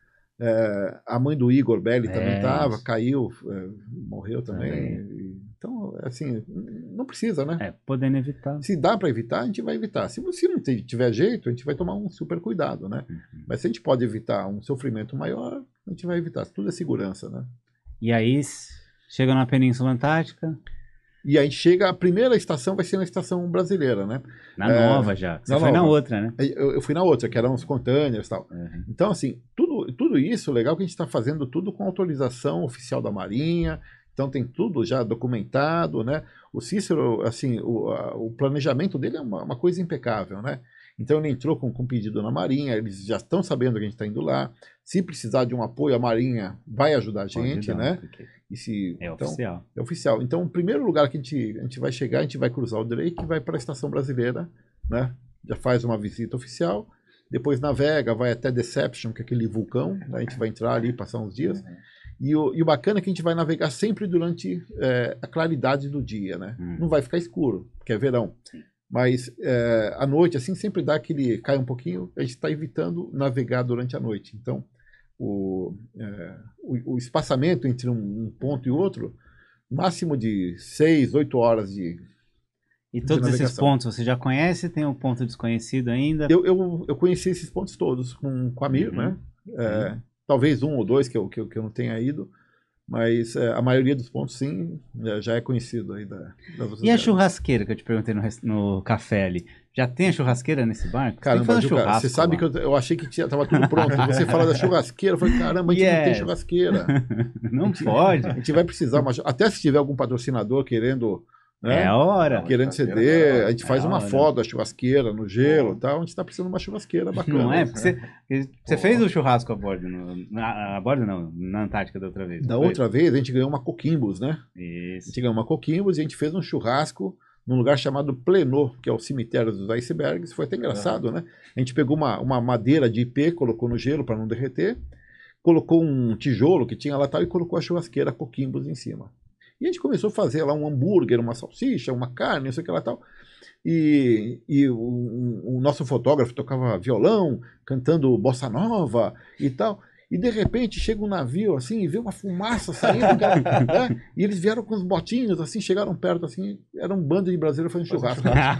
Speaker 2: a mãe do Igor Belli também estava, caiu, morreu também. Então, assim, não precisa, né?
Speaker 1: Podendo evitar.
Speaker 2: Se dá para evitar, a gente vai evitar. Se não tiver jeito, a gente vai tomar um super cuidado, né? Mas se a gente pode evitar um sofrimento maior, a gente vai evitar. Tudo é segurança, né?
Speaker 1: E aí, chega na Península Antártica.
Speaker 2: E a gente chega, a primeira estação vai ser na estação brasileira, né?
Speaker 1: Na nova já. Você foi na outra, né?
Speaker 2: Eu fui na outra, que eram os containers e tal. Então, assim, tudo isso, legal que a gente está fazendo tudo com autorização oficial da Marinha. Então tem tudo já documentado, né? O Cícero, assim, o planejamento dele é uma coisa impecável, né? Então ele entrou com pedido na Marinha, eles já estão sabendo que a gente está indo lá. Se precisar de um apoio, a Marinha vai ajudar a gente, né?
Speaker 1: Oficial.
Speaker 2: É oficial. Então, o primeiro lugar que a gente vai chegar, a gente vai cruzar o Drake e vai para a estação brasileira, né? Já faz uma visita oficial. Depois navega, vai até Deception, que é aquele vulcão, né? A gente vai entrar ali, passar uns dias. E o bacana é que a gente vai navegar sempre durante a claridade do dia, né? Não vai ficar escuro, porque é verão. Mas à noite, assim, sempre dá cai um pouquinho, a gente está evitando navegar durante a noite. Então, o espaçamento entre um ponto e outro, máximo de 6, 8 horas de
Speaker 1: E todos esses pontos você já conhece? Tem um ponto desconhecido ainda?
Speaker 2: Eu conheci esses pontos todos com a Mir, né? Talvez um ou dois que eu não tenha ido, mas a maioria dos pontos, sim, já é conhecido aí das outras
Speaker 1: E a churrasqueira que eu te perguntei no café ali? Já tem a churrasqueira nesse barco?
Speaker 2: Caramba, Juca, você sabe que eu achei que estava tudo pronto. Você fala da churrasqueira, eu falei, caramba, a gente não tem churrasqueira.
Speaker 1: Não pode.
Speaker 2: A gente vai precisar, até se tiver algum patrocinador querendo... Né?
Speaker 1: É a hora.
Speaker 2: Querendo ceder, a gente faz uma foto da churrasqueira no gelo e tal, a gente está precisando de uma churrasqueira bacana.
Speaker 1: Não é? Porque você fez o churrasco a bordo, a bordo não, na Antártica da outra vez.
Speaker 2: Da outra vez a gente ganhou uma Coquimbus, né?
Speaker 1: Isso.
Speaker 2: A gente ganhou uma Coquimbus e a gente fez um churrasco num lugar chamado Plenô, que é o cemitério dos icebergs. Foi até engraçado, né? A gente pegou uma madeira de ipê, colocou no gelo para não derreter, colocou um tijolo que tinha lá tal e colocou a churrasqueira Coquimbus em cima. E a gente começou a fazer lá um hambúrguer, uma salsicha, uma carne, não sei o que lá e tal. E o nosso fotógrafo tocava violão, cantando bossa nova e tal. E de repente chega um navio assim e vê uma fumaça saindo. Né? E eles vieram com os botinhos, assim, chegaram perto, assim, era um bando de brasileiros fazendo churrasco.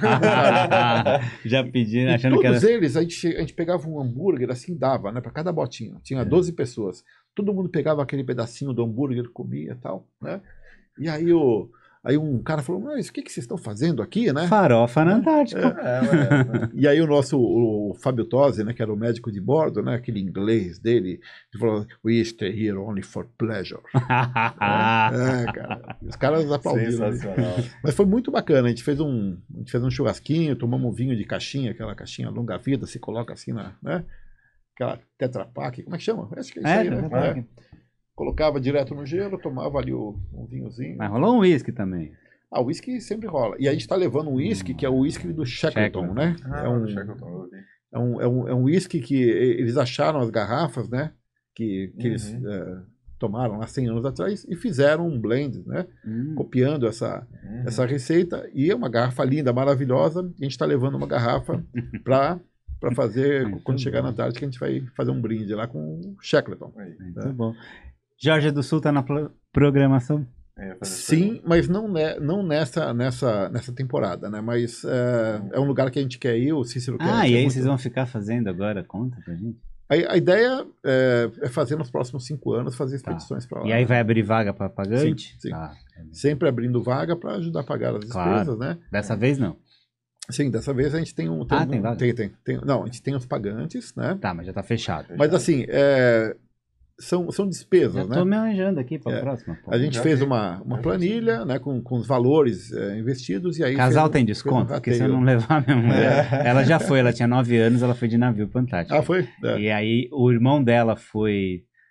Speaker 1: Já pediram, achando
Speaker 2: todos
Speaker 1: que era...
Speaker 2: eles, a gente pegava um hambúrguer, assim, dava, né, para cada botinho. Tinha 12 pessoas. Todo mundo pegava aquele pedacinho do hambúrguer, comia e tal, né? E aí um cara falou, mas o que vocês estão fazendo aqui, né?
Speaker 1: Farofa na Antártica.
Speaker 2: E aí o Fábio Tosi, né, que era o médico de bordo, né, aquele inglês dele, ele falou, we stay here only for pleasure. Cara, os caras aplaudiram. Mas foi muito bacana, a gente fez um churrasquinho, tomamos um vinho de caixinha, aquela caixinha longa-vida, se coloca assim, né? Aquela Tetra Pak, como é que chama? Acho que é isso aí, né? Colocava direto no gelo, tomava ali um vinhozinho.
Speaker 1: Mas rolou um uísque também.
Speaker 2: O uísque sempre rola. E a gente está levando um uísque, que é o uísque do Shackleton, né? É um uísque que eles acharam as garrafas, né? Que eles tomaram há 100 anos atrás e fizeram um blend, né? Copiando essa receita. E é uma garrafa linda, maravilhosa. E a gente está levando uma garrafa para fazer, quando chegar na Antártica, a gente vai fazer um brinde lá com o Shackleton.
Speaker 1: Muito bom. Geórgia do Sul está na programação?
Speaker 2: Sim, mas não nessa temporada, né? Mas é um lugar que a gente quer ir, o Cícero quer.
Speaker 1: E aí vocês vão ficar fazendo agora? Conta pra gente.
Speaker 2: A ideia é fazer nos próximos 5 anos, fazer expedições para lá.
Speaker 1: E aí vai abrir vaga para pagante?
Speaker 2: Sim. Sempre abrindo vaga para ajudar a pagar as despesas, né?
Speaker 1: Dessa vez não.
Speaker 2: Sim, dessa vez a gente tem um...
Speaker 1: tem vaga?
Speaker 2: Não, a gente tem os pagantes, né?
Speaker 1: Tá, mas já tá fechado.
Speaker 2: Mas assim, são despesas,
Speaker 1: já
Speaker 2: né?
Speaker 1: Tô me arranjando aqui para a próxima.
Speaker 2: A gente fez uma planilha, né, com os valores investidos e aí...
Speaker 1: Casal tem desconto? Porque se eu não levar minha mulher... Ela já foi, ela tinha 9 anos, ela foi de navio para Antártica.
Speaker 2: Foi?
Speaker 1: E aí o irmão dela foi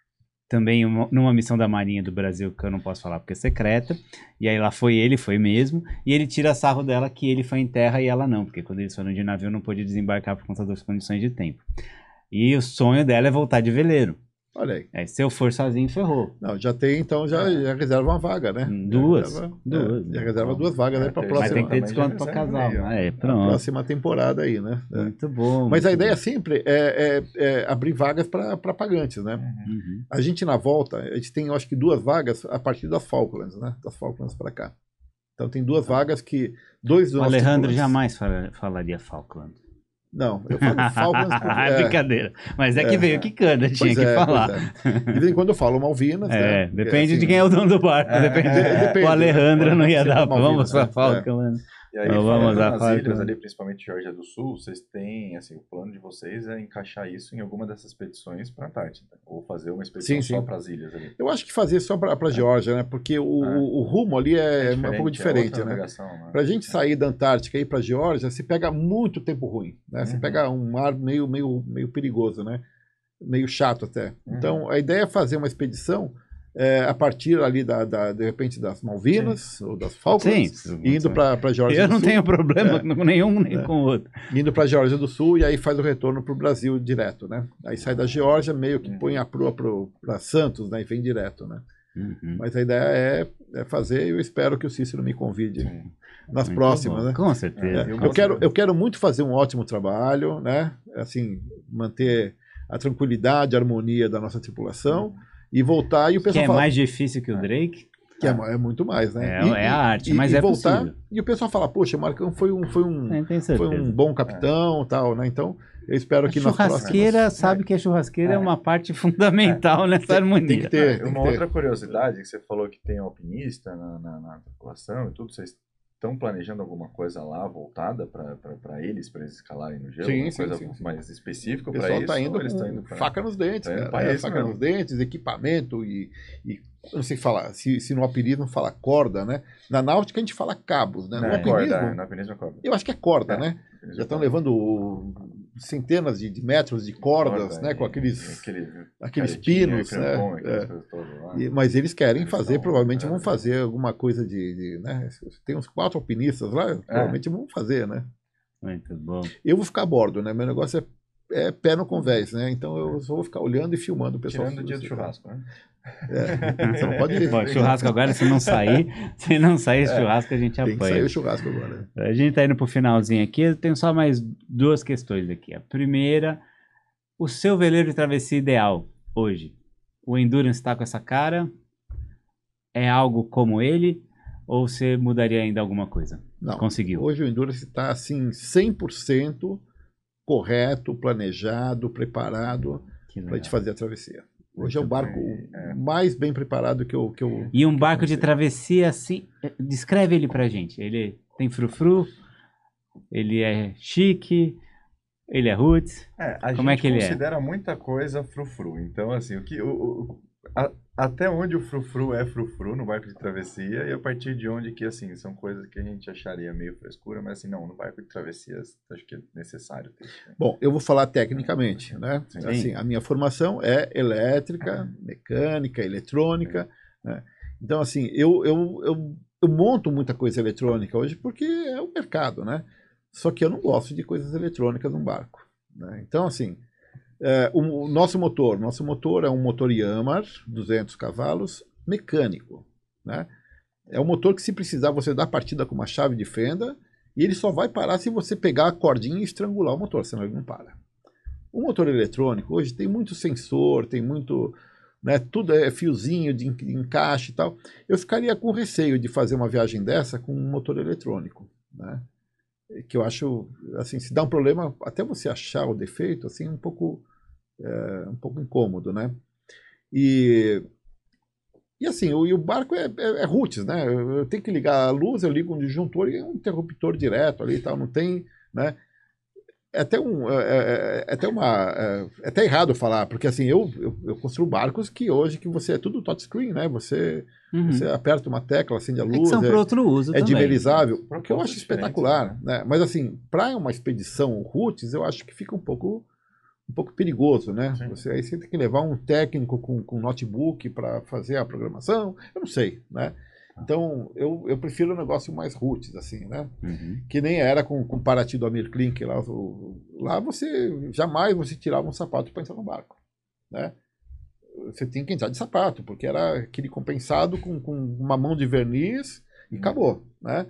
Speaker 1: também numa missão da Marinha do Brasil, que eu não posso falar porque é secreta, e aí lá foi mesmo, e ele tira sarro dela que ele foi em terra e ela não, porque quando eles foram de navio não pôde desembarcar por conta das condições de tempo. E o sonho dela é voltar de veleiro.
Speaker 2: Olha aí.
Speaker 1: Aí, se eu for sozinho, ferrou.
Speaker 2: Não, já tem, então já reserva uma vaga, né?
Speaker 1: Duas.
Speaker 2: Já reserva 2 vagas aí para a próxima.
Speaker 1: Mas tem que ter desconto para casal. Pronto.
Speaker 2: Próxima temporada aí, né?
Speaker 1: Muito bom.
Speaker 2: Mas a ideia sempre é abrir vagas para pagantes, né?
Speaker 1: Uhum.
Speaker 2: A gente na volta, a gente tem, eu acho que 2 vagas a partir das Falklands, né? Das Falklands para cá. Então tem 2 vagas que 2 dos
Speaker 1: o Alejandro jamais falaria Falkland.
Speaker 2: Não, eu falo Falklands porque...
Speaker 1: É brincadeira. Mas é que veio quicando, tinha que falar.
Speaker 2: De vez em quando eu falo Malvinas.
Speaker 1: Né? Depende assim, de quem é o dono do barco. Depende. O Alejandro não ia dar. Vamos para Falkland.
Speaker 3: E aí, falando nas ilhas ali, principalmente Geórgia do Sul, vocês têm, assim, o plano de vocês é encaixar isso em alguma dessas expedições para a Antártida, ou fazer uma expedição só para as ilhas ali.
Speaker 2: Eu acho que fazer só para a Geórgia, né? Porque o rumo ali é um pouco diferente, né? Para a gente sair da Antártica e ir para a Geórgia, se pega muito tempo ruim, né? Você pega um mar meio perigoso, né? Meio chato até. Então, a ideia é fazer uma expedição a partir ali, de repente, das Malvinas ou das Falklands, indo para a Geórgia do Sul.
Speaker 1: Eu não tenho problema com nenhum nem com o outro.
Speaker 2: Indo para a Geórgia do Sul e aí faz o retorno para o Brasil direto, né? Aí sai da Geórgia, meio que põe a proa para Santos, né? E vem direto, né? Mas a ideia é fazer e eu espero que o Cícero me convide nas próximas, né?
Speaker 1: Com certeza.
Speaker 2: Eu quero muito fazer um ótimo trabalho, né? Assim, manter a tranquilidade, a harmonia da nossa tripulação. E voltar e o pessoal
Speaker 1: que é mais difícil que o Drake?
Speaker 2: Que é muito mais, né?
Speaker 1: É a arte, mas é
Speaker 2: voltar,
Speaker 1: possível.
Speaker 2: E o pessoal fala, poxa, o Marcão foi um bom capitão, tal, né? Então, eu espero que nas próximas...
Speaker 1: Churrasqueira, sabe que a churrasqueira é uma parte fundamental nessa harmonia.
Speaker 2: Tem que ter.
Speaker 3: Outra curiosidade, que você falou que tem alpinista na tripulação e tudo, vocês estão planejando alguma coisa lá voltada para eles escalarem no gelo? Sim. Mais específica para isso? O pessoal
Speaker 2: está indo com faca nos dentes, cara. Faca nos dentes, equipamento e eu não sei falar, se no alpinismo fala corda, né? Na náutica a gente fala cabos, né? No alpinismo é corda. Eu acho que é corda, né? Já estão levando centenas de metros de cordas, né? Com aqueles pinos, né? Mas eles querem fazer, provavelmente vão fazer alguma coisa né? Tem uns 4 alpinistas lá, provavelmente vão fazer, né?
Speaker 1: Muito bom.
Speaker 2: Eu vou ficar a bordo, né? Meu negócio é pé no convés, né? Então eu só vou ficar olhando e filmando o pessoal.
Speaker 3: Tirando o dia do churrasco, né?
Speaker 2: Você não pode...
Speaker 1: Bom, churrasco agora, se não sair esse churrasco, a gente apanha.
Speaker 2: Tem que sair o churrasco agora.
Speaker 1: A gente tá indo pro finalzinho aqui, eu tenho só mais 2 questões aqui. A primeira, o seu veleiro de travessia ideal hoje, o Endurance está com essa cara? É algo como ele? Ou você mudaria ainda alguma coisa?
Speaker 2: Não.
Speaker 1: Conseguiu?
Speaker 2: Hoje o Endurance está assim, 100% correto, planejado, preparado para te fazer a travessia. Hoje é o barco mais bem preparado que eu...
Speaker 1: E um barco de travessia assim, descreve ele pra gente. Ele tem frufru, ele é chique, ele é roots. Como é que ele é?
Speaker 3: A gente considera muita coisa frufru. Então, assim, até onde o frufru é frufru no barco de travessia e a partir de onde que, assim, são coisas que a gente acharia meio frescura, mas assim, não, no barco de travessia acho que é necessário ter.
Speaker 2: Bom, eu vou falar tecnicamente, né? Sim. Assim, a minha formação é elétrica, mecânica, eletrônica, né? Então, assim, eu monto muita coisa eletrônica hoje porque é o mercado, né? Só que eu não gosto de coisas eletrônicas num barco, né? Então, assim... o nosso motor é um motor Yanmar, 200 cavalos, mecânico, né? É um motor que se precisar você dá partida com uma chave de fenda e ele só vai parar se você pegar a cordinha e estrangular o motor, senão ele não para. O motor eletrônico hoje tem muito sensor, tem muito, né, tudo é fiozinho de encaixe e tal. Eu ficaria com receio de fazer uma viagem dessa com um motor eletrônico, né? Que eu acho, assim, se dá um problema, até você achar o defeito, assim, um pouco incômodo, né? E assim, o barco é roots, né? Eu tenho que ligar a luz, eu ligo um disjuntor e é um interruptor direto ali e tal, não tem, né? É até errado falar, porque assim, eu construo barcos que hoje você é tudo touchscreen, né? Você aperta uma tecla, acende a luz.
Speaker 1: Que são para outro uso também.
Speaker 2: Diverizável, porque eu acho espetacular, né? Mas assim, para uma expedição roots, eu acho que fica um pouco um pouco perigoso, né?
Speaker 3: Sim.
Speaker 2: Aí você tem que levar um técnico com notebook para fazer a programação, eu não sei, né? Então, eu prefiro um negócio mais roots, assim, né?
Speaker 1: Uhum.
Speaker 2: Que nem era com Paraty do Amir Klink. Lá você, jamais você tirava um sapato para entrar no barco, né? Você tinha que entrar de sapato, porque era aquele compensado com uma mão de verniz e acabou, né?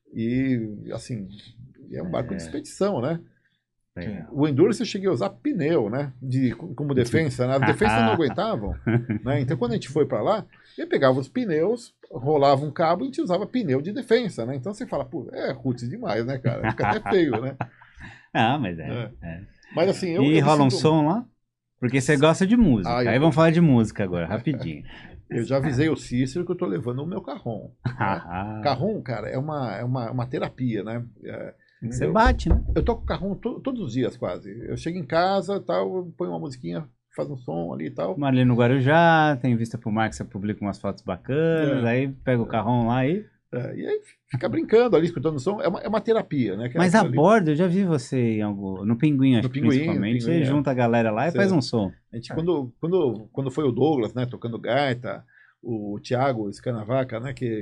Speaker 2: E, assim, é um barco de expedição, né?
Speaker 1: Legal.
Speaker 2: O Endurance eu cheguei a usar pneu, né? Como defensa, né? As defensas não aguentavam, né? Então, quando a gente foi para lá, eu pegava os pneus, rolava um cabo e a gente usava pneu de defensa, né? Então você fala, pô, é roots demais, né, cara? Fica até feio, né?
Speaker 1: Ah, mas
Speaker 2: É.
Speaker 1: é.
Speaker 2: Mas assim,
Speaker 1: E
Speaker 2: eu me
Speaker 1: rola um
Speaker 2: sinto...
Speaker 1: som lá? Porque você gosta de música.
Speaker 2: Ah,
Speaker 1: Aí vamos falar de música agora, rapidinho.
Speaker 2: Eu já avisei o Cícero que eu tô levando o meu carrom. Né? Carrom, cara, é uma terapia, né?
Speaker 1: Você bate, né?
Speaker 2: Eu toco carrom todos os dias, quase. Eu chego em casa, tal, eu ponho uma musiquinha, faz um som ali e tal.
Speaker 1: Ali no Guarujá, tem vista pro mar que você publica umas fotos bacanas, aí pega o carrão lá e...
Speaker 2: E aí fica brincando ali, escutando o som. É uma terapia, né?
Speaker 1: Mas a
Speaker 2: ali...
Speaker 1: bordo, eu já vi você em algum... No Pinguim, acho que principalmente. Você junta a galera lá e faz um som.
Speaker 2: A gente, quando foi o Douglas, né, tocando gaita, o Thiago Scanavaca, né, que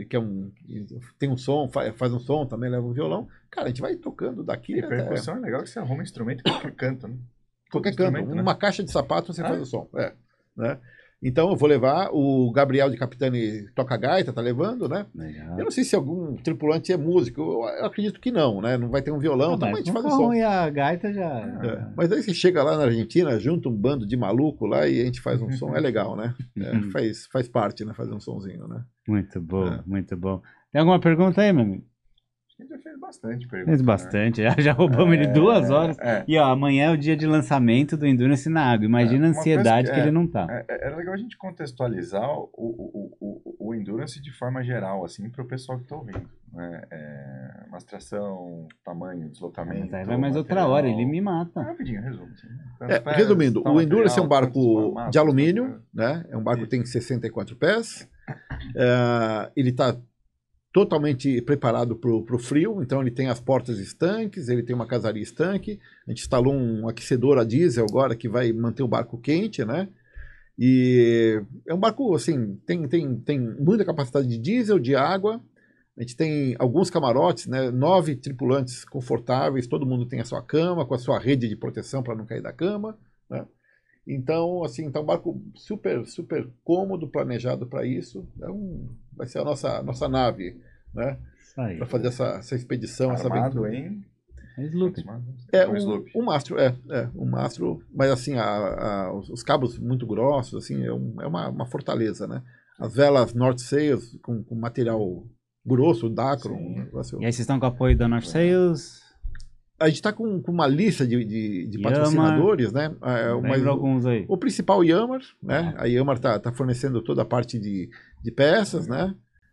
Speaker 2: tem um som, faz um som, também leva um violão. Cara, a gente vai tocando daqui
Speaker 3: E
Speaker 2: até...
Speaker 3: percussão é legal que você arruma um instrumento que qualquer canto, né?
Speaker 2: Qualquer canto.
Speaker 3: Né?
Speaker 2: Uma caixa de sapato você faz o som. Né? Então eu vou levar, o Gabriel de Capitani toca gaita, tá levando, né?
Speaker 1: Legal.
Speaker 2: Eu não sei se algum tripulante é músico, eu acredito que não, né? Não vai ter um violão, então a gente faz o som.
Speaker 1: E a gaita já...
Speaker 2: Mas aí você chega lá na Argentina, junta um bando de maluco lá e a gente faz um som, é legal, né? Faz parte, né? Fazer um sonzinho, né?
Speaker 1: Muito bom, muito bom. Tem alguma pergunta aí, meu amigo?
Speaker 3: A gente já fez bastante perguntas.
Speaker 1: Fez bastante, né? já roubamos ele 2 horas. E ó, amanhã é o dia de lançamento do Endurance na água. Imagina a ansiedade que ele não tá.
Speaker 3: Era legal a gente contextualizar o Endurance de forma geral, assim, para o pessoal que está ouvindo. Né? Mastração, tamanho, deslocamento.
Speaker 1: Mas aí vai mais outra hora, ele me mata.
Speaker 3: Rapidinho, resumo.
Speaker 2: Resumindo, o Endurance é um barco de alumínio, né? É um barco que tem 64 pés. Ele está totalmente preparado para o frio, então ele tem as portas estanques, ele tem uma casaria estanque, a gente instalou um aquecedor a diesel agora que vai manter o barco quente, né? E é um barco, assim, tem muita capacidade de diesel, de água, a gente tem alguns camarotes, né? 9 tripulantes confortáveis, todo mundo tem a sua cama, com a sua rede de proteção para não cair da cama, né? Então, assim, tá um barco super, super cômodo, planejado para isso. Vai ser a nossa nave, né? Para fazer essa expedição, essa aventura.
Speaker 3: Em
Speaker 1: sloop.
Speaker 2: Um mastro, um mastro, mas assim, os cabos muito grossos, assim, é uma fortaleza, né? As velas North Sails com material grosso, Dacron.
Speaker 1: E aí vocês estão com o apoio da North Sails?
Speaker 2: A gente está com uma lista de patrocinadores, né?
Speaker 1: Lembra alguns aí.
Speaker 2: O principal Yamar, né? A Yamar tá fornecendo toda a parte de peças, né?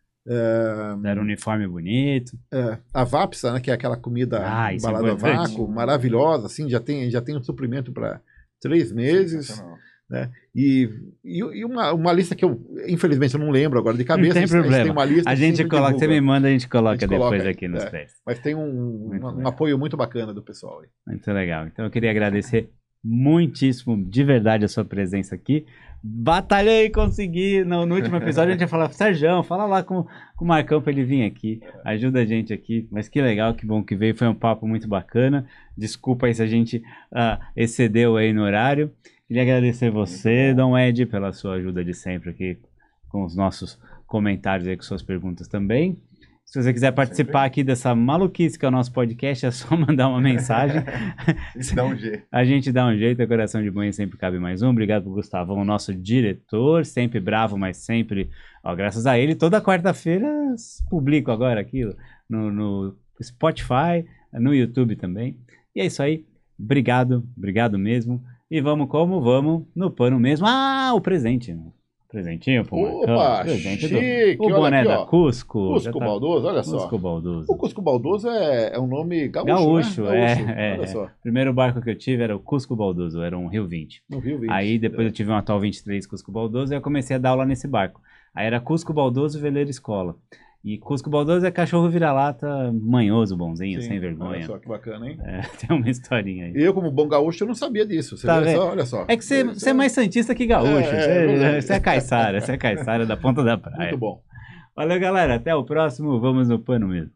Speaker 1: Era um uniforme bonito.
Speaker 2: A Vapsa, né? Que é aquela comida embalada a vácuo, maravilhosa, assim, já tem um suprimento para 3 meses. Né? E uma lista que eu, infelizmente, eu não lembro agora de cabeça.
Speaker 1: Não tem problema.
Speaker 2: Tem uma lista
Speaker 1: a gente coloca, você me manda, a gente coloca depois
Speaker 2: aí,
Speaker 1: aqui nos pés.
Speaker 2: Mas tem um apoio muito bacana do pessoal aí.
Speaker 1: Muito legal. Então eu queria agradecer muitíssimo, de verdade, a sua presença aqui. Batalhei e consegui. No último episódio a gente ia falar, Sérgio, fala lá com o Marcão para ele vir aqui. Ajuda a gente aqui. Mas que legal, que bom que veio. Foi um papo muito bacana. Desculpa aí se a gente excedeu aí no horário. Queria agradecer você, Dom Ed, pela sua ajuda de sempre aqui com os nossos comentários aí, com suas perguntas também. Se você quiser participar aqui dessa maluquice que é o nosso podcast, é só mandar uma mensagem.
Speaker 3: Dá um jeito.
Speaker 1: A gente dá um jeito, a coração de banho sempre cabe mais um. Obrigado pro Gustavão, nosso diretor, sempre bravo, mas sempre, graças a ele, toda quarta-feira publico agora aqui no Spotify, no YouTube também. E é isso aí, obrigado mesmo. E vamos no pano mesmo. O presente. Presentinho pro Marcão.
Speaker 2: Opa,
Speaker 1: presente
Speaker 2: chique.
Speaker 1: O boné
Speaker 2: aqui,
Speaker 1: da Cusco.
Speaker 2: Cusco Baldoso, olha só.
Speaker 1: Cusco Baldoso.
Speaker 2: O Cusco Baldoso é um nome gaúcho,
Speaker 1: gaúcho,
Speaker 2: né? Olha só.
Speaker 1: O primeiro barco que eu tive era o Cusco Baldoso, era um Rio 20.
Speaker 2: No Rio 20.
Speaker 1: Aí depois eu tive um Atual 23 Cusco Baldoso e eu comecei a dar aula nesse barco. Aí era Cusco Baldoso Veleiro Escola. E Cusco Baldoso é cachorro vira-lata manhoso, bonzinho,
Speaker 2: Sim,
Speaker 1: sem vergonha.
Speaker 2: Olha só que bacana, hein?
Speaker 1: É, tem uma historinha aí.
Speaker 2: Eu, como bom gaúcho, eu não sabia disso. Você
Speaker 1: Tá
Speaker 2: vê
Speaker 1: vendo?
Speaker 2: só, olha só.
Speaker 1: É que você é mais santista que gaúcho.
Speaker 2: verdade.
Speaker 1: Você é caiçara da ponta da praia.
Speaker 2: Muito bom.
Speaker 1: Valeu, galera. Até o próximo. Vamos no pano mesmo.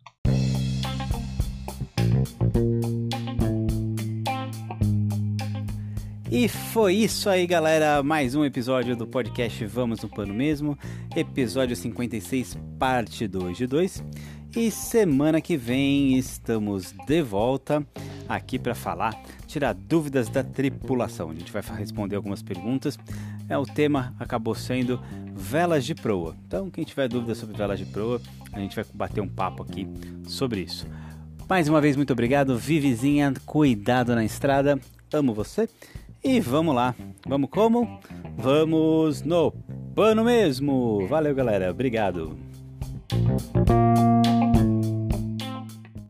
Speaker 1: E foi isso aí, galera. Mais um episódio do podcast Vamos no Pano Mesmo. Episódio 56, parte 2 de 2. E semana que vem estamos de volta aqui para tirar dúvidas da tripulação. A gente vai responder algumas perguntas. O tema acabou sendo velas de proa. Então, quem tiver dúvidas sobre velas de proa, a gente vai bater um papo aqui sobre isso. Mais uma vez, muito obrigado. Vivizinha, cuidado na estrada. Amo você. E vamos lá. Vamos como? Vamos no pano mesmo. Valeu, galera. Obrigado.